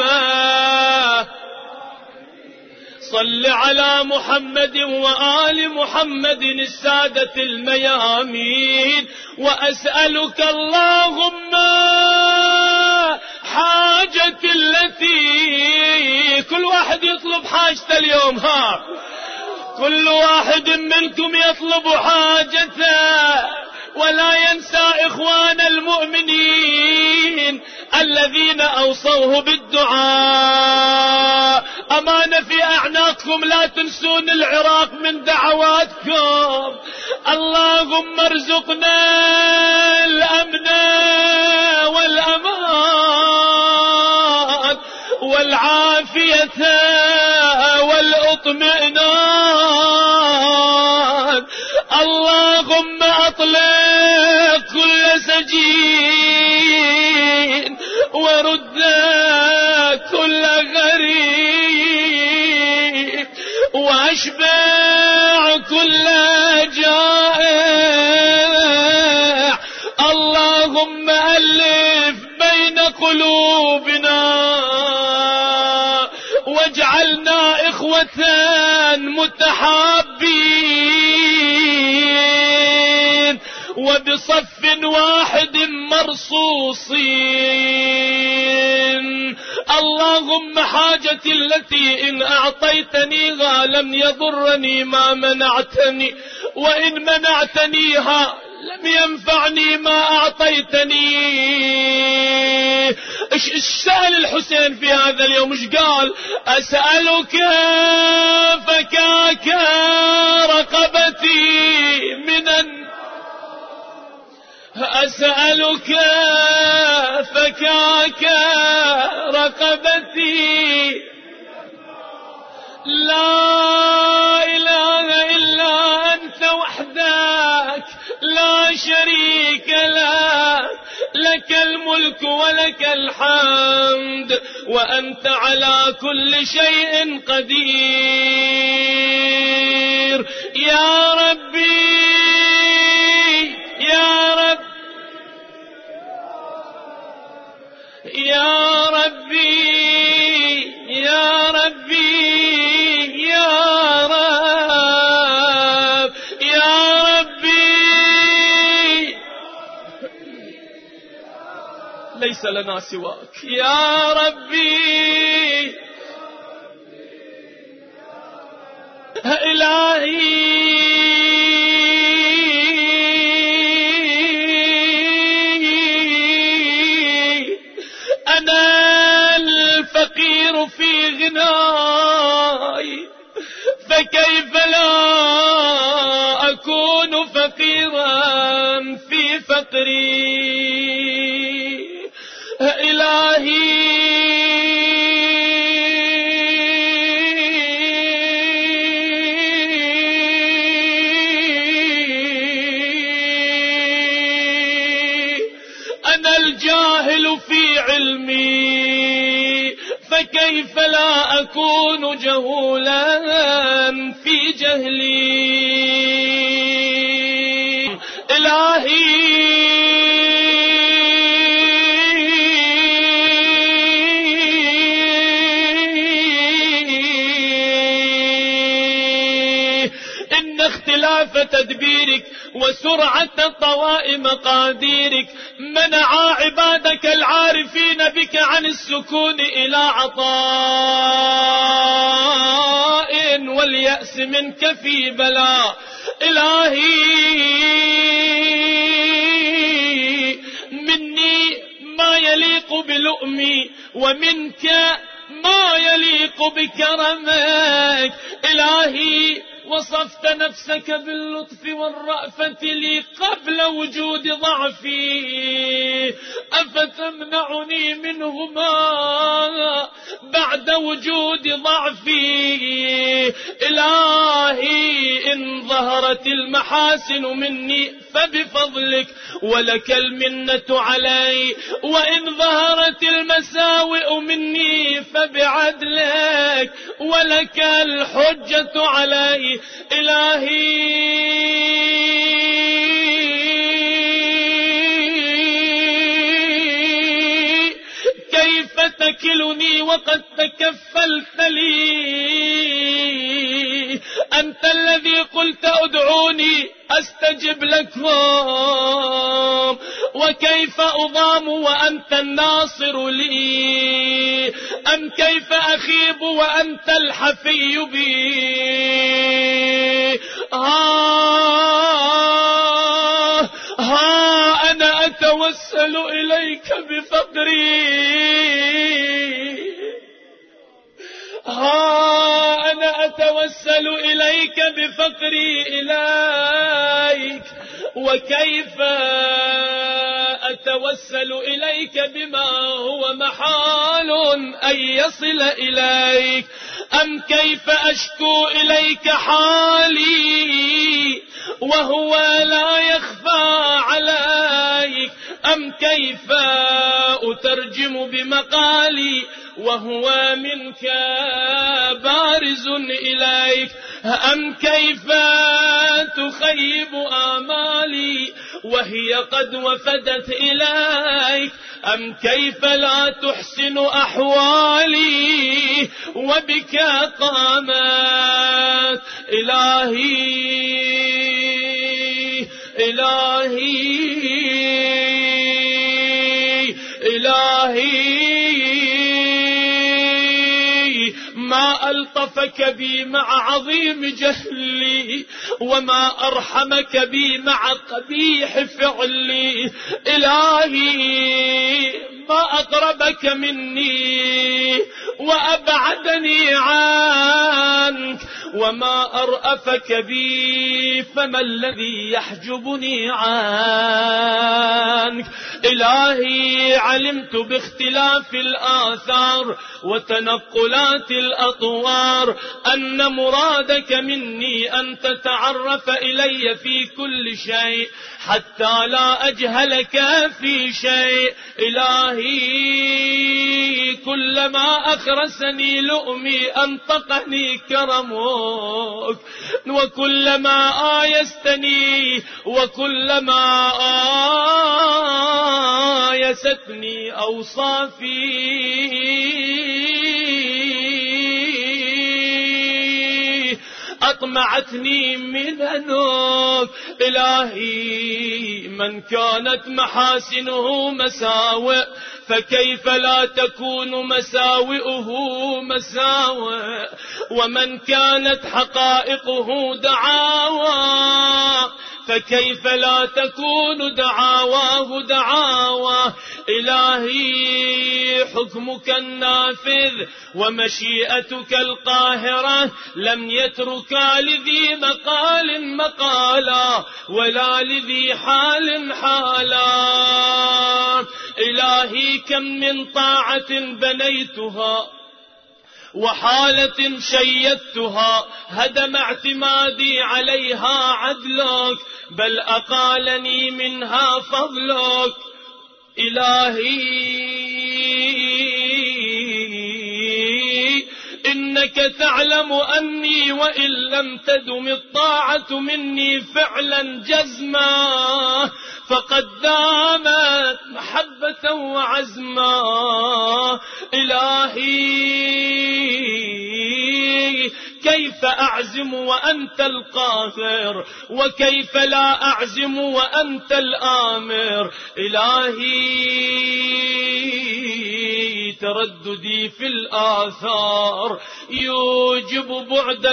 صل على محمد وآل محمد السادة الميامين. وأسألك اللهم حاجتي التي كل واحد يطلب حاجته اليوم، ها كل واحد منكم يطلب حاجته، ولا ينسى إخوان المؤمنين الذين أوصوه بالدعاء. أمانة في أعناقكم، لا تنسون العراق من دعواتكم. اللهم ارزقنا الأمن والأمان والعافية والاطمئنان. اللهم أطلق كل سجين ورد كل غريب واشبع كل جائع. اللهم ألف بين قلوبنا واجعلنا إخوة متحابين وبصف واحد مرصوصين. اللهم حاجتي التي إن أعطيتنيها لم يضرني ما منعتني، وإن منعتنيها لم ينفعني ما أعطيتني. ايش سأل الحسين في هذا اليوم؟ ايش قال؟ أسألك فكاك رقبتي من النار، أسألك فكاك رقبتي، لا إله إلا أنت وحدك لا شريك لك، لك الملك ولك الحمد وأنت على كل شيء قدير. يا ربي يا رب يا ربي يا ربي يا رب يا ربي ليس لنا سواك يا ربي إلهي. أنا الفقير في غناي، فكيف لا أكون فقيرا في فقري؟ إلهي فكيف لا أكون جهولا في جهلي إلهي إن اختلاف تدبيرك وسرعة طواء مقاديرك منع عبادك العارفين بك عن السكون إلى عطاء واليأس منك في بلاء إلهي مني ما يليق بلؤمي ومنك ما يليق بكرمك إلهي وصفت نفسك باللطف والرأفة لي قبل وجود ضعفي أفتمنعني منهما بعد وجود ضعفي إلهي إن ظهرت المحاسن مني فبفضلك ولك المنة علي وإن ظهرت المساوئ مني فبعدلك ولك الحجة علي إلهي كيف تكلني وقد تكفلت لي أنت الذي قلت ادعوني أستجب لكم وكيف أضام وأنت الناصر لي أم كيف أخيب وأنت الحفي بي ها, ها أنا أتوسل إليك بفقري ها أنا أتوسل إليك بفقري إليك وكيف أتوسل إليك بما هو محال أن يصل إليك أم كيف أشكو إليك حالي وهو لا يخفى عليك أم كيف أترجم بمقالي وهو منك بارز إليك أم كيف تخيب آمالي وهي قد وفدت إليك أم كيف لا تحسن أحوالي وبك قامت إلهي إلهي إلهي ما ألطفك بي مع عظيم جهلي وما أرحمك بي مع قبيح فعلي إلهي ما أقربك مني وأبعدني عنك وما أرأفك بي فما الذي يحجبني عنك إلهي علمت باختلاف الآثار وتنقلات الأطوار أن مرادك مني أن تتعرف إلي في كل شيء حتى لا أجهلك في شيء إلهي كلما أخرسني لؤمي أنطقني كرمك وكلما آيستني وكلما آيستني أوصافي أطمعتني منك إلهي من كانت محاسنه مساوئ فكيف لا تكون مساوئه مساوئ ومن كانت حقائقه دعاوى فكيف لا تكون دعاواه دعاوى إلهي حكمك النافذ ومشيئتك القاهرة لم يتركا لذي مقال مقالا ولا لذي حال حالا إلهي كم من طاعة بنيتها وحالة شيدتها هدم اعتمادي عليها عدلك بل أقالني منها فضلك إلهي إنك تعلم أني وإن لم تدم الطاعة مني فعلا جزما فقد دامت محبة وعزما. إلهي كيف أعزم وأنت القاهر وكيف لا أعزم وأنت الآمر. إلهي ترددي في الآثار يوجب بعد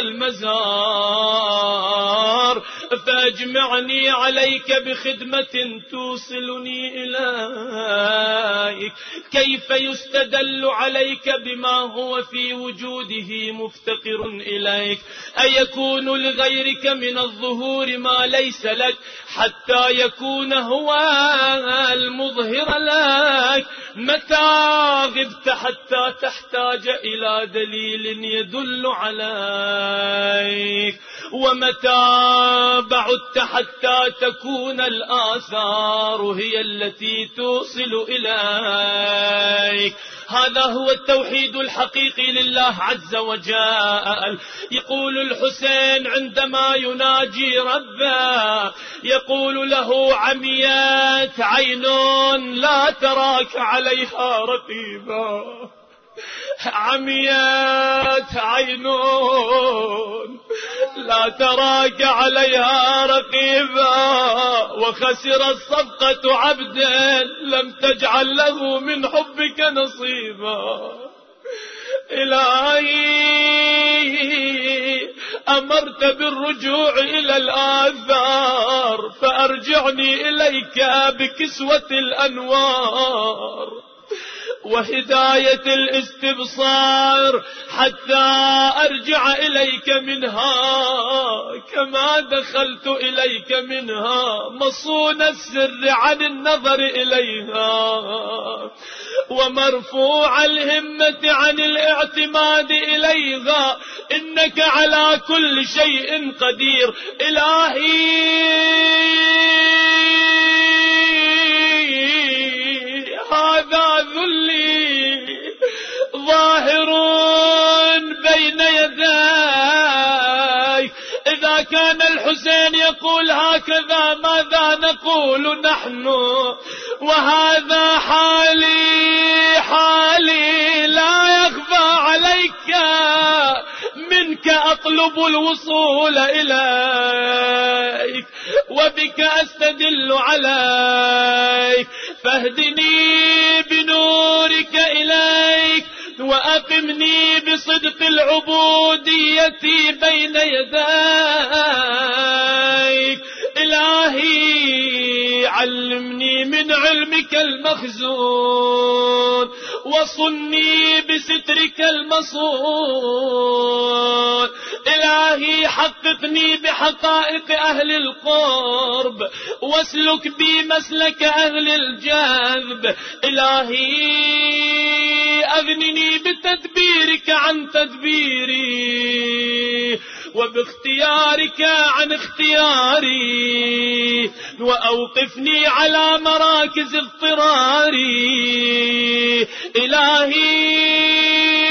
المزار فاجمعني عليك بخدمة توصلني إليك. كيف يستدل عليك بما هو في وجوده مفتقر إليك؟ أيكون لغيرك من الظهور ما ليس لك حتى يكون هو المظهر لك؟ متى غبت حتى تحتاج إلى دليل يدل عليك؟ ومتى بعدت حتى تكون الآثار هي التي توصل إليك؟ هذا هو التوحيد الحقيقي لله عز وجل. يقول الحسين عندما يناجي ربه يقول له عميت عين لا تراك عليها رقيبا، عميت عين لا تراك عليها رقيبا، وخسر الصفقة عبد لم تجعل له من حبك نصيبا. إلهي أمرت بالرجوع إلى الآثار فأرجعني إليك بكسوة الأنوار وهداية الاستبصار حتى أرجع إليك منها كما دخلت إليك منها، مصون السر عن النظر إليها ومرفوع الهمة عن الاعتماد إليها. إنك على كل شيء قدير. إلهي هذا ذلي ظاهر بين يديك. إذا كان الحسين يقول هكذا ماذا نقول نحن؟ وهذا حالي حالي لا يخفى عليك، منك أطلب الوصول إليك وبك أستدل عليك، فاهدني بنورك إليك وأقمني بصدق العبودية بين يديك. إلهي علمني من علمك المخزون وصني بسترك المصون. إلهي حققني بحقائق أهل القرب واسلك بي مسلك أهل الجذب. إلهي أغنني بتدبيرك عن تدبيري وباختيارك عن اختياري وأوقفني على مراكز اضطراري. إلهي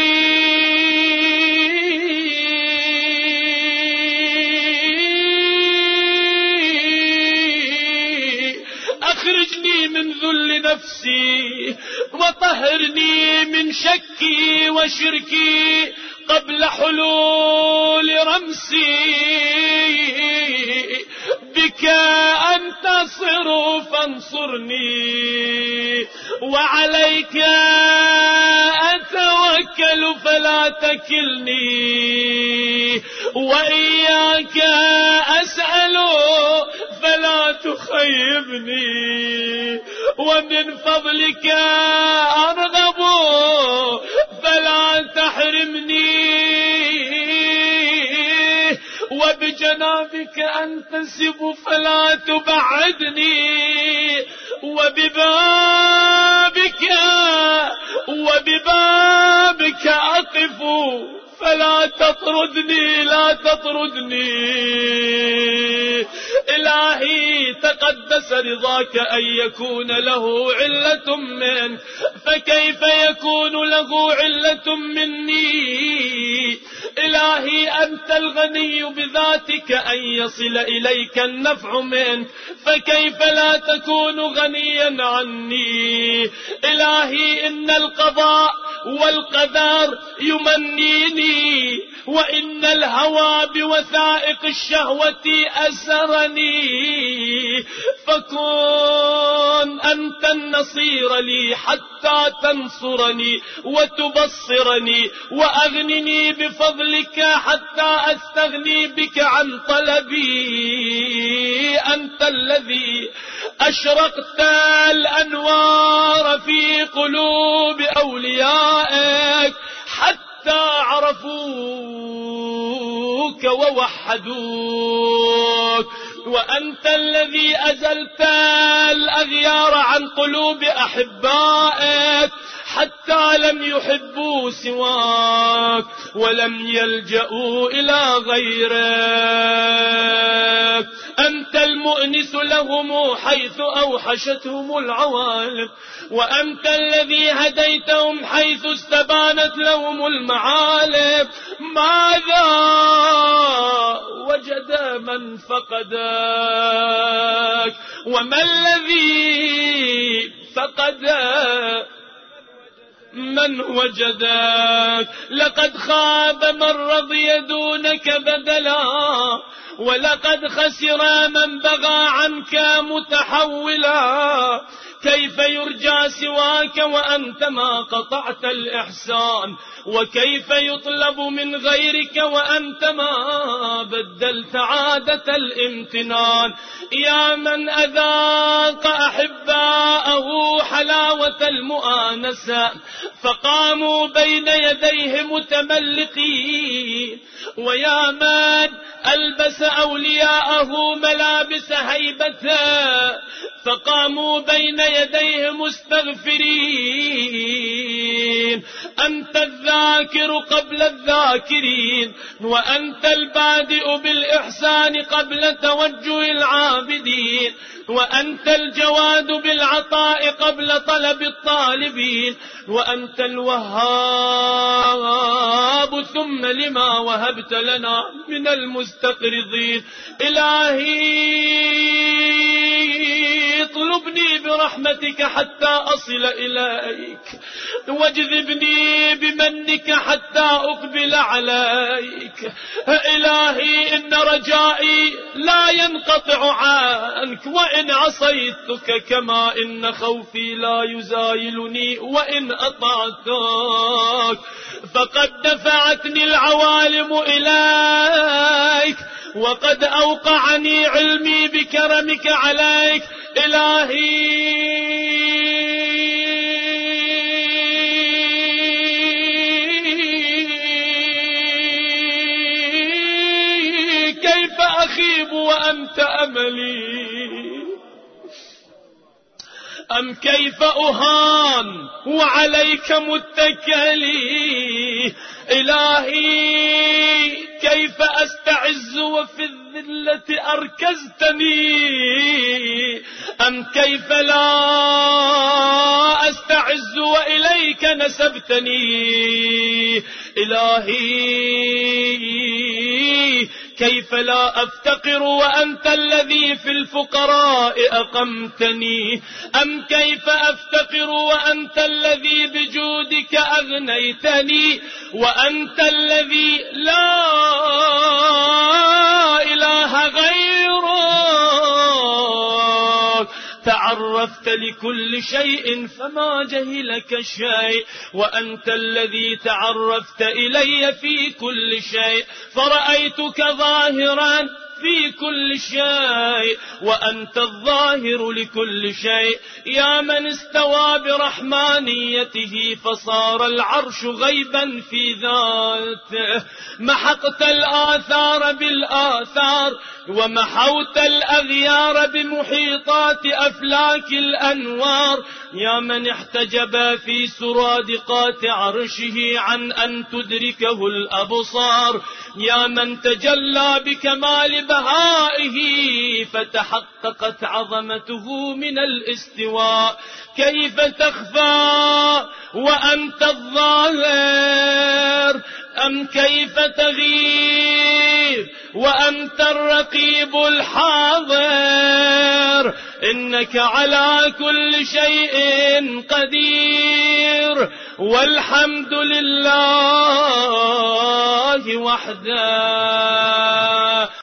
أخرجني من ذل نفسي وطهرني من شكي وشركي قبل حلول رمسي. بك أنتصر فانصرني وعليك أتوكل فلا تكلني وإياك أسأل فلا تخيبني ومن فضلك أرغب فلا تحرمني وبجنابك أنتسب فلا تبعدني وببابك وببابك أقف فلا تطردني لا تطردني. إلهي تقدس رضاك أن يكون له علة منك، فكيف يكون له علة مني؟ إلهي أنت الغني بذاتك أن يصل إليك النفع منك، فكيف لا تكون غنيا عني؟ إلهي إن القضاء والقدر يمنيني، وإن الهوى بوثائق الشهوة أسرني، فكن أنت النصير لي حتى تنصرني وتبصرني، وأغنني بفضلك حتى أستغني بك عن طلبي. أنت الذي أشرقت الأنوار في قلوب أوليائك حتى عرفوك ووحدوك، وأنت الذي أزلت الأغيار عن قلوب أحبائك حتى لم يحبوا سواك ولم يلجأوا إلى غيرك. أنت المؤنس لهم حيث أوحشتهم العوالم، وأنت الذي هديتهم حيث استبانت لهم المعالم. ماذا وجد من فقدك؟ وما الذي فقد من وجدك؟ لقد خاب من رضي دونك بدلا، ولقد خسر من بغى عنك متحولا. كيف يرجى سواك وأنت ما قطعت الإحسان؟ وكيف يطلب من غيرك وأنت ما بدلت عادة الامتنان؟ يا من أذاق أحباءه حلاوة المؤانسة فقاموا بين يديه متملقين، ويا من ألبس أولياءه ملابس هيبته فقاموا بين يديه مستغفرين. أنت الذاكر قبل الذاكرين، وأنت البادئ بالإحسان قبل توجه العابدين، وأنت الجواد بالعطاء قبل طلب الطالبين، وأنت الوهاب ثم لما وهبت لنا من المستقرضين. إلهي اطلبني برحمتك حتى أصل إليك، واجذبني بمنك حتى أقبل عليك. إلهي إن رجائي لا ينقطع عنك وإن عصيتك، كما إن خوفي لا يزايلني وإن أطعتك. فقد دفعتني العوالم إليك، وقد أوقعني علمي بكرمك عليك. إلهي كيف أخيب وأنت أملي؟ أم كيف أهان وعليك متكلي؟ إلهي كيف أستعز وفي الذلة أركزتني؟ أم كيف لا أستعز وإليك نسبتني؟ إلهي كيف لا أفتقر وأنت الذي في الفقراء أقمتني؟ أم كيف أفتقر وأنت الذي بجودك أغنيتني؟ وأنت الذي لا إله غيرك تعرفت لكل شيء فما جهلك شيء، وأنت الذي تعرفت إلي في كل شيء فرأيتك ظاهرا في كل شيء، وأنت الظاهر لكل شيء. يا من استوى برحمانيته فصار العرش غيبا في ذاته، محقت الآثار بالآثار ومحوت الأغيار بمحيطات أفلاك الأنوار. يا من احتجب في سرادقات عرشه عن أن تدركه الأبصار، يا من تجلى بكمال بهائه فتحققت عظمته من الاستواء. كيف تخفى وأنت الظاهر؟ فاعلم كيف تغيب وأنت الرقيب الحاضر، إنك على كل شيء قدير، والحمد لله وحده.